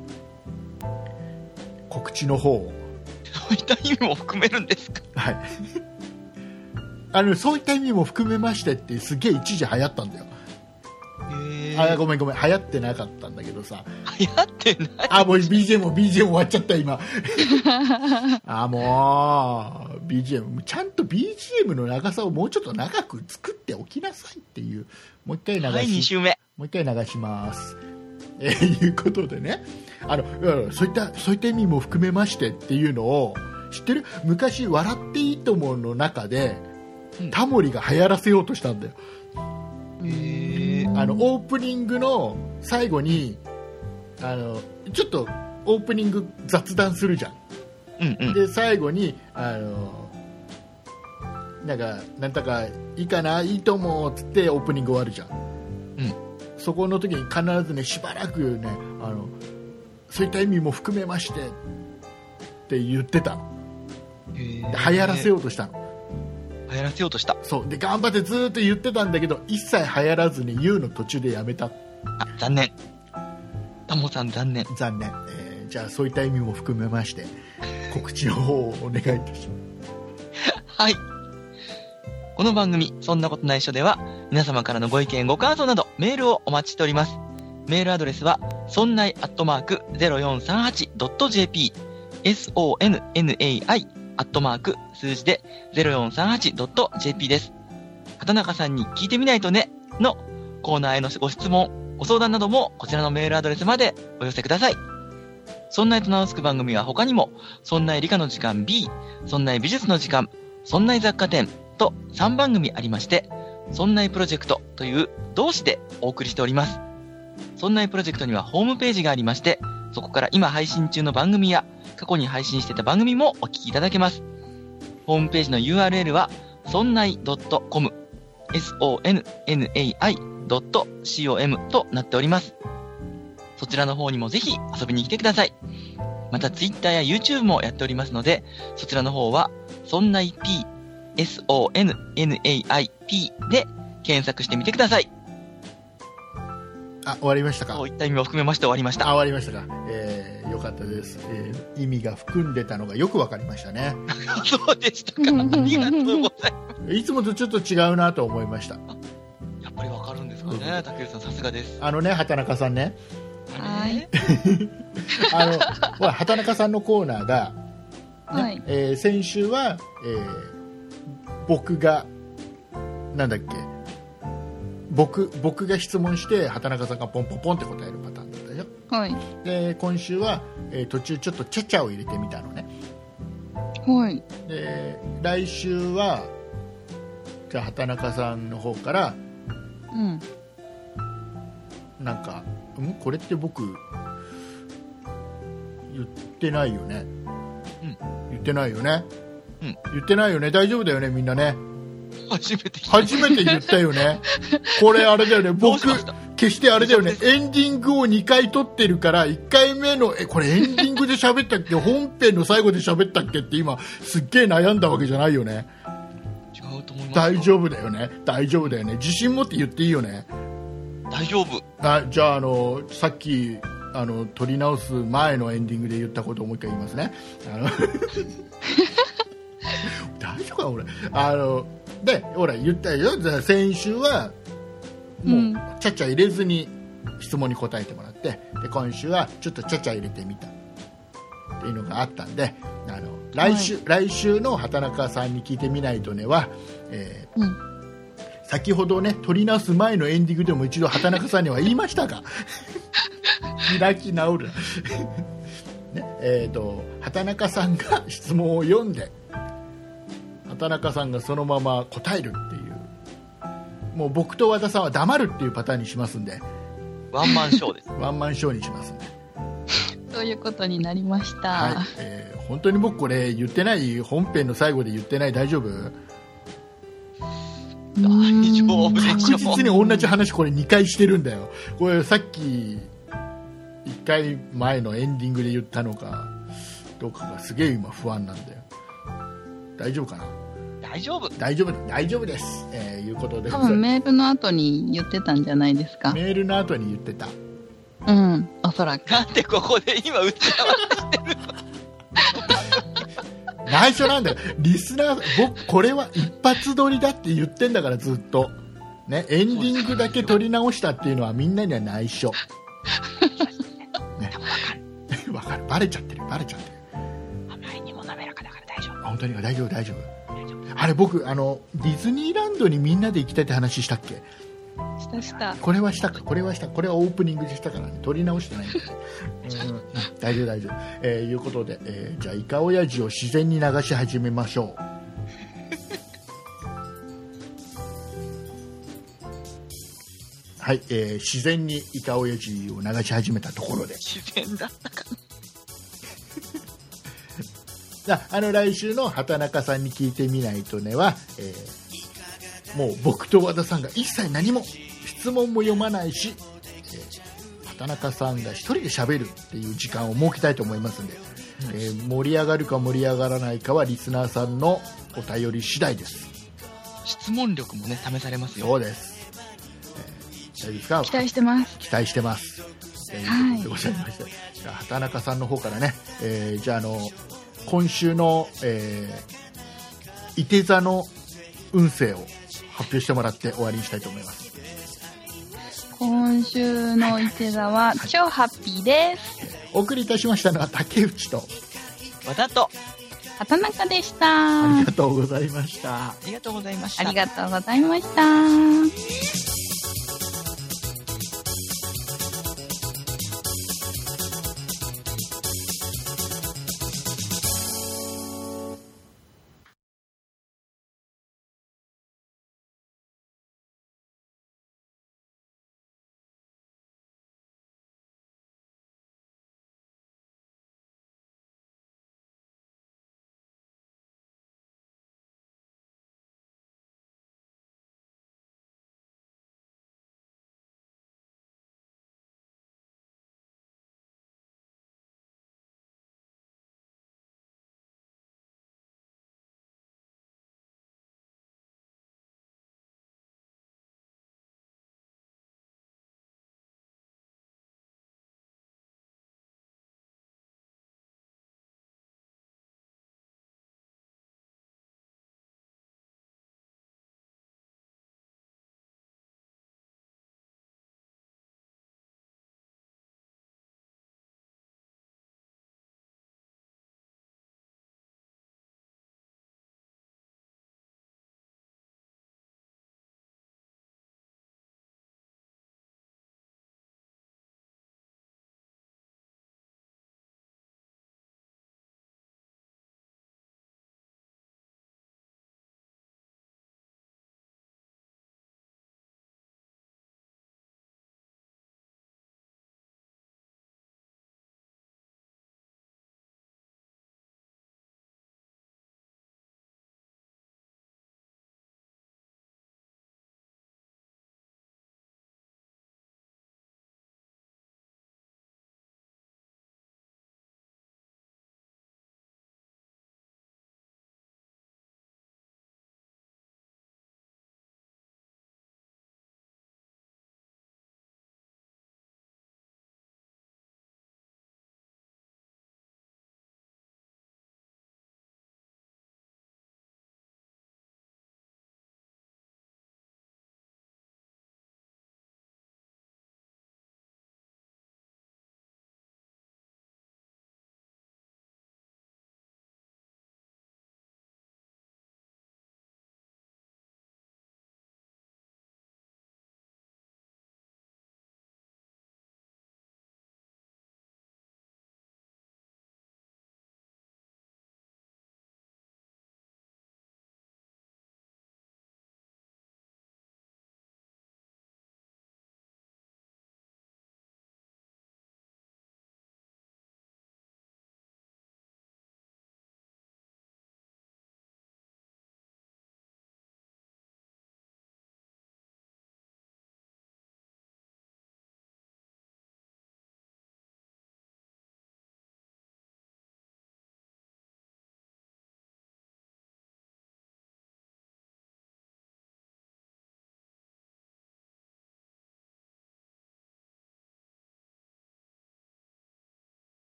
告知の方を。 そういった意味も含めるんですか？ はい。あの、そういった意味も含めましてってすげえ一時流行ったんだよ。 へー。 あ、ごめんごめん、流行ってなかったんだけどさ。 流行ってない。 あ、もう ビージーエム も ビージーエム 終わっちゃった今。あ、もう ビージーエム ちゃんと ビージーエム の長さをもうちょっと長く作っておきなさいっていう。もう一回流し、 はい、に週目。 もう一回流します。えー、いうことでね、あのそういったそういった意味も含めましてっていうのを知ってる？昔笑っていいと思うの中で、うん、タモリが流行らせようとしたんだよ。 へー。 あのオープニングの最後にあのちょっとオープニング雑談するじゃん。 うんうん、 で最後にあのなんかなんだかいいかないいと思うっつってオープニング終わるじゃん。 うん、そこの時に必ずねしばらくねあのそういった意味も含めましてって言ってたの。で流行らせようとしたの。 流行らせようとした。 そうで頑張ってずーっと言ってたんだけど一切流行らずに言うの途中でやめた。 あ、残念。タモさん残念。 残念、えー、じゃあそういった意味も含めまして告知の方をお願いいたします。 はい。この番組そんなことないっしょでは皆様からのご意見ご感想などメールをお待ちしております。メールアドレスはそんないアットマーク ゼロよんさんはちドットジェーピー ソンナイ アットマーク数字で ゼロよんさんはちドットジェーピー です。畑中さんに聞いてみないとねのコーナーへのご質問ご相談などもこちらのメールアドレスまでお寄せください。そんないと名の付く番組は他にもそんない理科の時間 B、 そんない美術の時間、そんない雑貨店とさんばん組ありまして、そんないプロジェクトという同誌でお送りしております。そんないプロジェクトにはホームページがありまして、そこから今配信中の番組や過去に配信していた番組もお聞きいただけます。ホームページの ユーアールエル はそんない .com、 ソンナイ ドットコム となっております。そちらの方にもぜひ遊びに来てください。また Twitter や YouTube もやっておりますので、そちらの方はそんない P、ソンナイ ピー で検索してみてください。 あ、終わりましたか？ そういった意味を含めまして終わりました。 あ、終わりましたか。えー、よかったです。えー、意味が含んでたのがよくわかりましたね。 そうでしたか。ありがとうございます。 いつもとちょっと違うなと思いました。 やっぱりわかるんですかね。竹内さんさすがです。 あのね、畑中さんね。 はい。 あの、ほら、畑中さんのコーナーが、ね、 はい。 えー、先週は、えー、僕が、なんだっけ、僕、僕が質問して、畑中さんがポンポンポンって答えるパターンだったでしょ。 はい。 で、今週は、えー、途中ちょっとチャチャを入れてみたのね。 はい。 で、来週は、じゃあ畑中さんの方から、 うん。 なんか、んこれって僕、言ってないよね。 うん。 言ってないよね。 うん。 言ってないよね。大丈夫だよね、みんなね。 初めて聞いた。 初めて言ったよね。これあれだよね。僕、決してあれだよね。エンディングをにかい撮ってるから、いっかいめの、え、これエンディングで喋ったっけ本編の最後で喋ったっけって今、すっげえ悩んだわけじゃないよね。 違うと思います。 大丈夫だよね。大丈夫だよね。自信持って言っていいよね。 大丈夫。 あ、じゃあ、あの、さっき、あの、撮り直す前のエンディングで言ったことをもう一回言いますね。あの大丈夫か俺。あの、で、ほら、言ったよ。先週は、もう、ちゃちゃ入れずに質問に答えてもらって、で、今週はちょっとちゃちゃ入れてみた。 っていうのがあったんで、あの来週、はい、来週の畑中さんに聞いてみないとねは、えーうん、先ほどね撮り直す前のエンディングでも一度畑中さんには言いましたが開き直る、ねえー、と畑中さんが質問を読んで畑中さんがそのまま答えるっていう、もう僕と和田さんは黙るっていうパターンにしますんで、 ワンマンショーですワンマンショーにしますんでそういうことになりました、 はい、えー、本当に僕これ言ってない、本編の最後で言ってない、大丈夫？ 大丈夫でしょ。 確実に同じ話これにかいしてるんだよ。これさっきいっかいまえのエンディングで言ったのかどうかがすげえ今不安なんだよ。大丈夫かな？ 大丈夫大丈夫大丈夫です、えー、いうことで、 多分メールの後に言ってたんじゃないですか。 メールの後に言ってた。 うん、おそらく。 なんでここで今打ち合わせしてるの？ 内緒なんだよ。リスナー、僕これは一発撮りだって言ってんだからずっとね、エンディングだけ撮り直したっていうのはみんなには内緒ね、わかる、バレちゃってるバレちゃってる。 あまりにも滑らかだから大丈夫。 本当に大丈夫大丈夫。あれ僕あのディズニーランドにみんなで行きたいって話したっけ？ したした。 これはしたか、これはした、これはオープニングでしたからね、撮り直してないんで、うん、大丈夫大丈夫、えー、いうことで、えー、じゃあイカオヤジを自然に流し始めましょうはい、えー、自然にイカオヤジを流し始めたところで、 自然だったかなじゃあ、あの来週の畑中さんに聞いてみないとねは、えー、もう僕と和田さんが一切何も質問も読まないし、えー、畑中さんが一人で喋るっていう時間を設けたいと思いますので、うん、えー、盛り上がるか盛り上がらないかはリスナーさんのお便り次第です。 質問力もね試されますよ。 そうです、えー、大丈夫ですか？ 期待してます期待してます、えー、 はい、 ということでございまして、じゃあ畑中さんの方からね、えー、じゃああの今週の、えー、いて座の運勢を発表してもらって終わりにしたいと思います。 今週のいて座は超ハッピーです、 はい、お送りいたしましたのは竹内と和田と畑中でした。 ありがとうございました。 ありがとうございました。 ありがとうございました。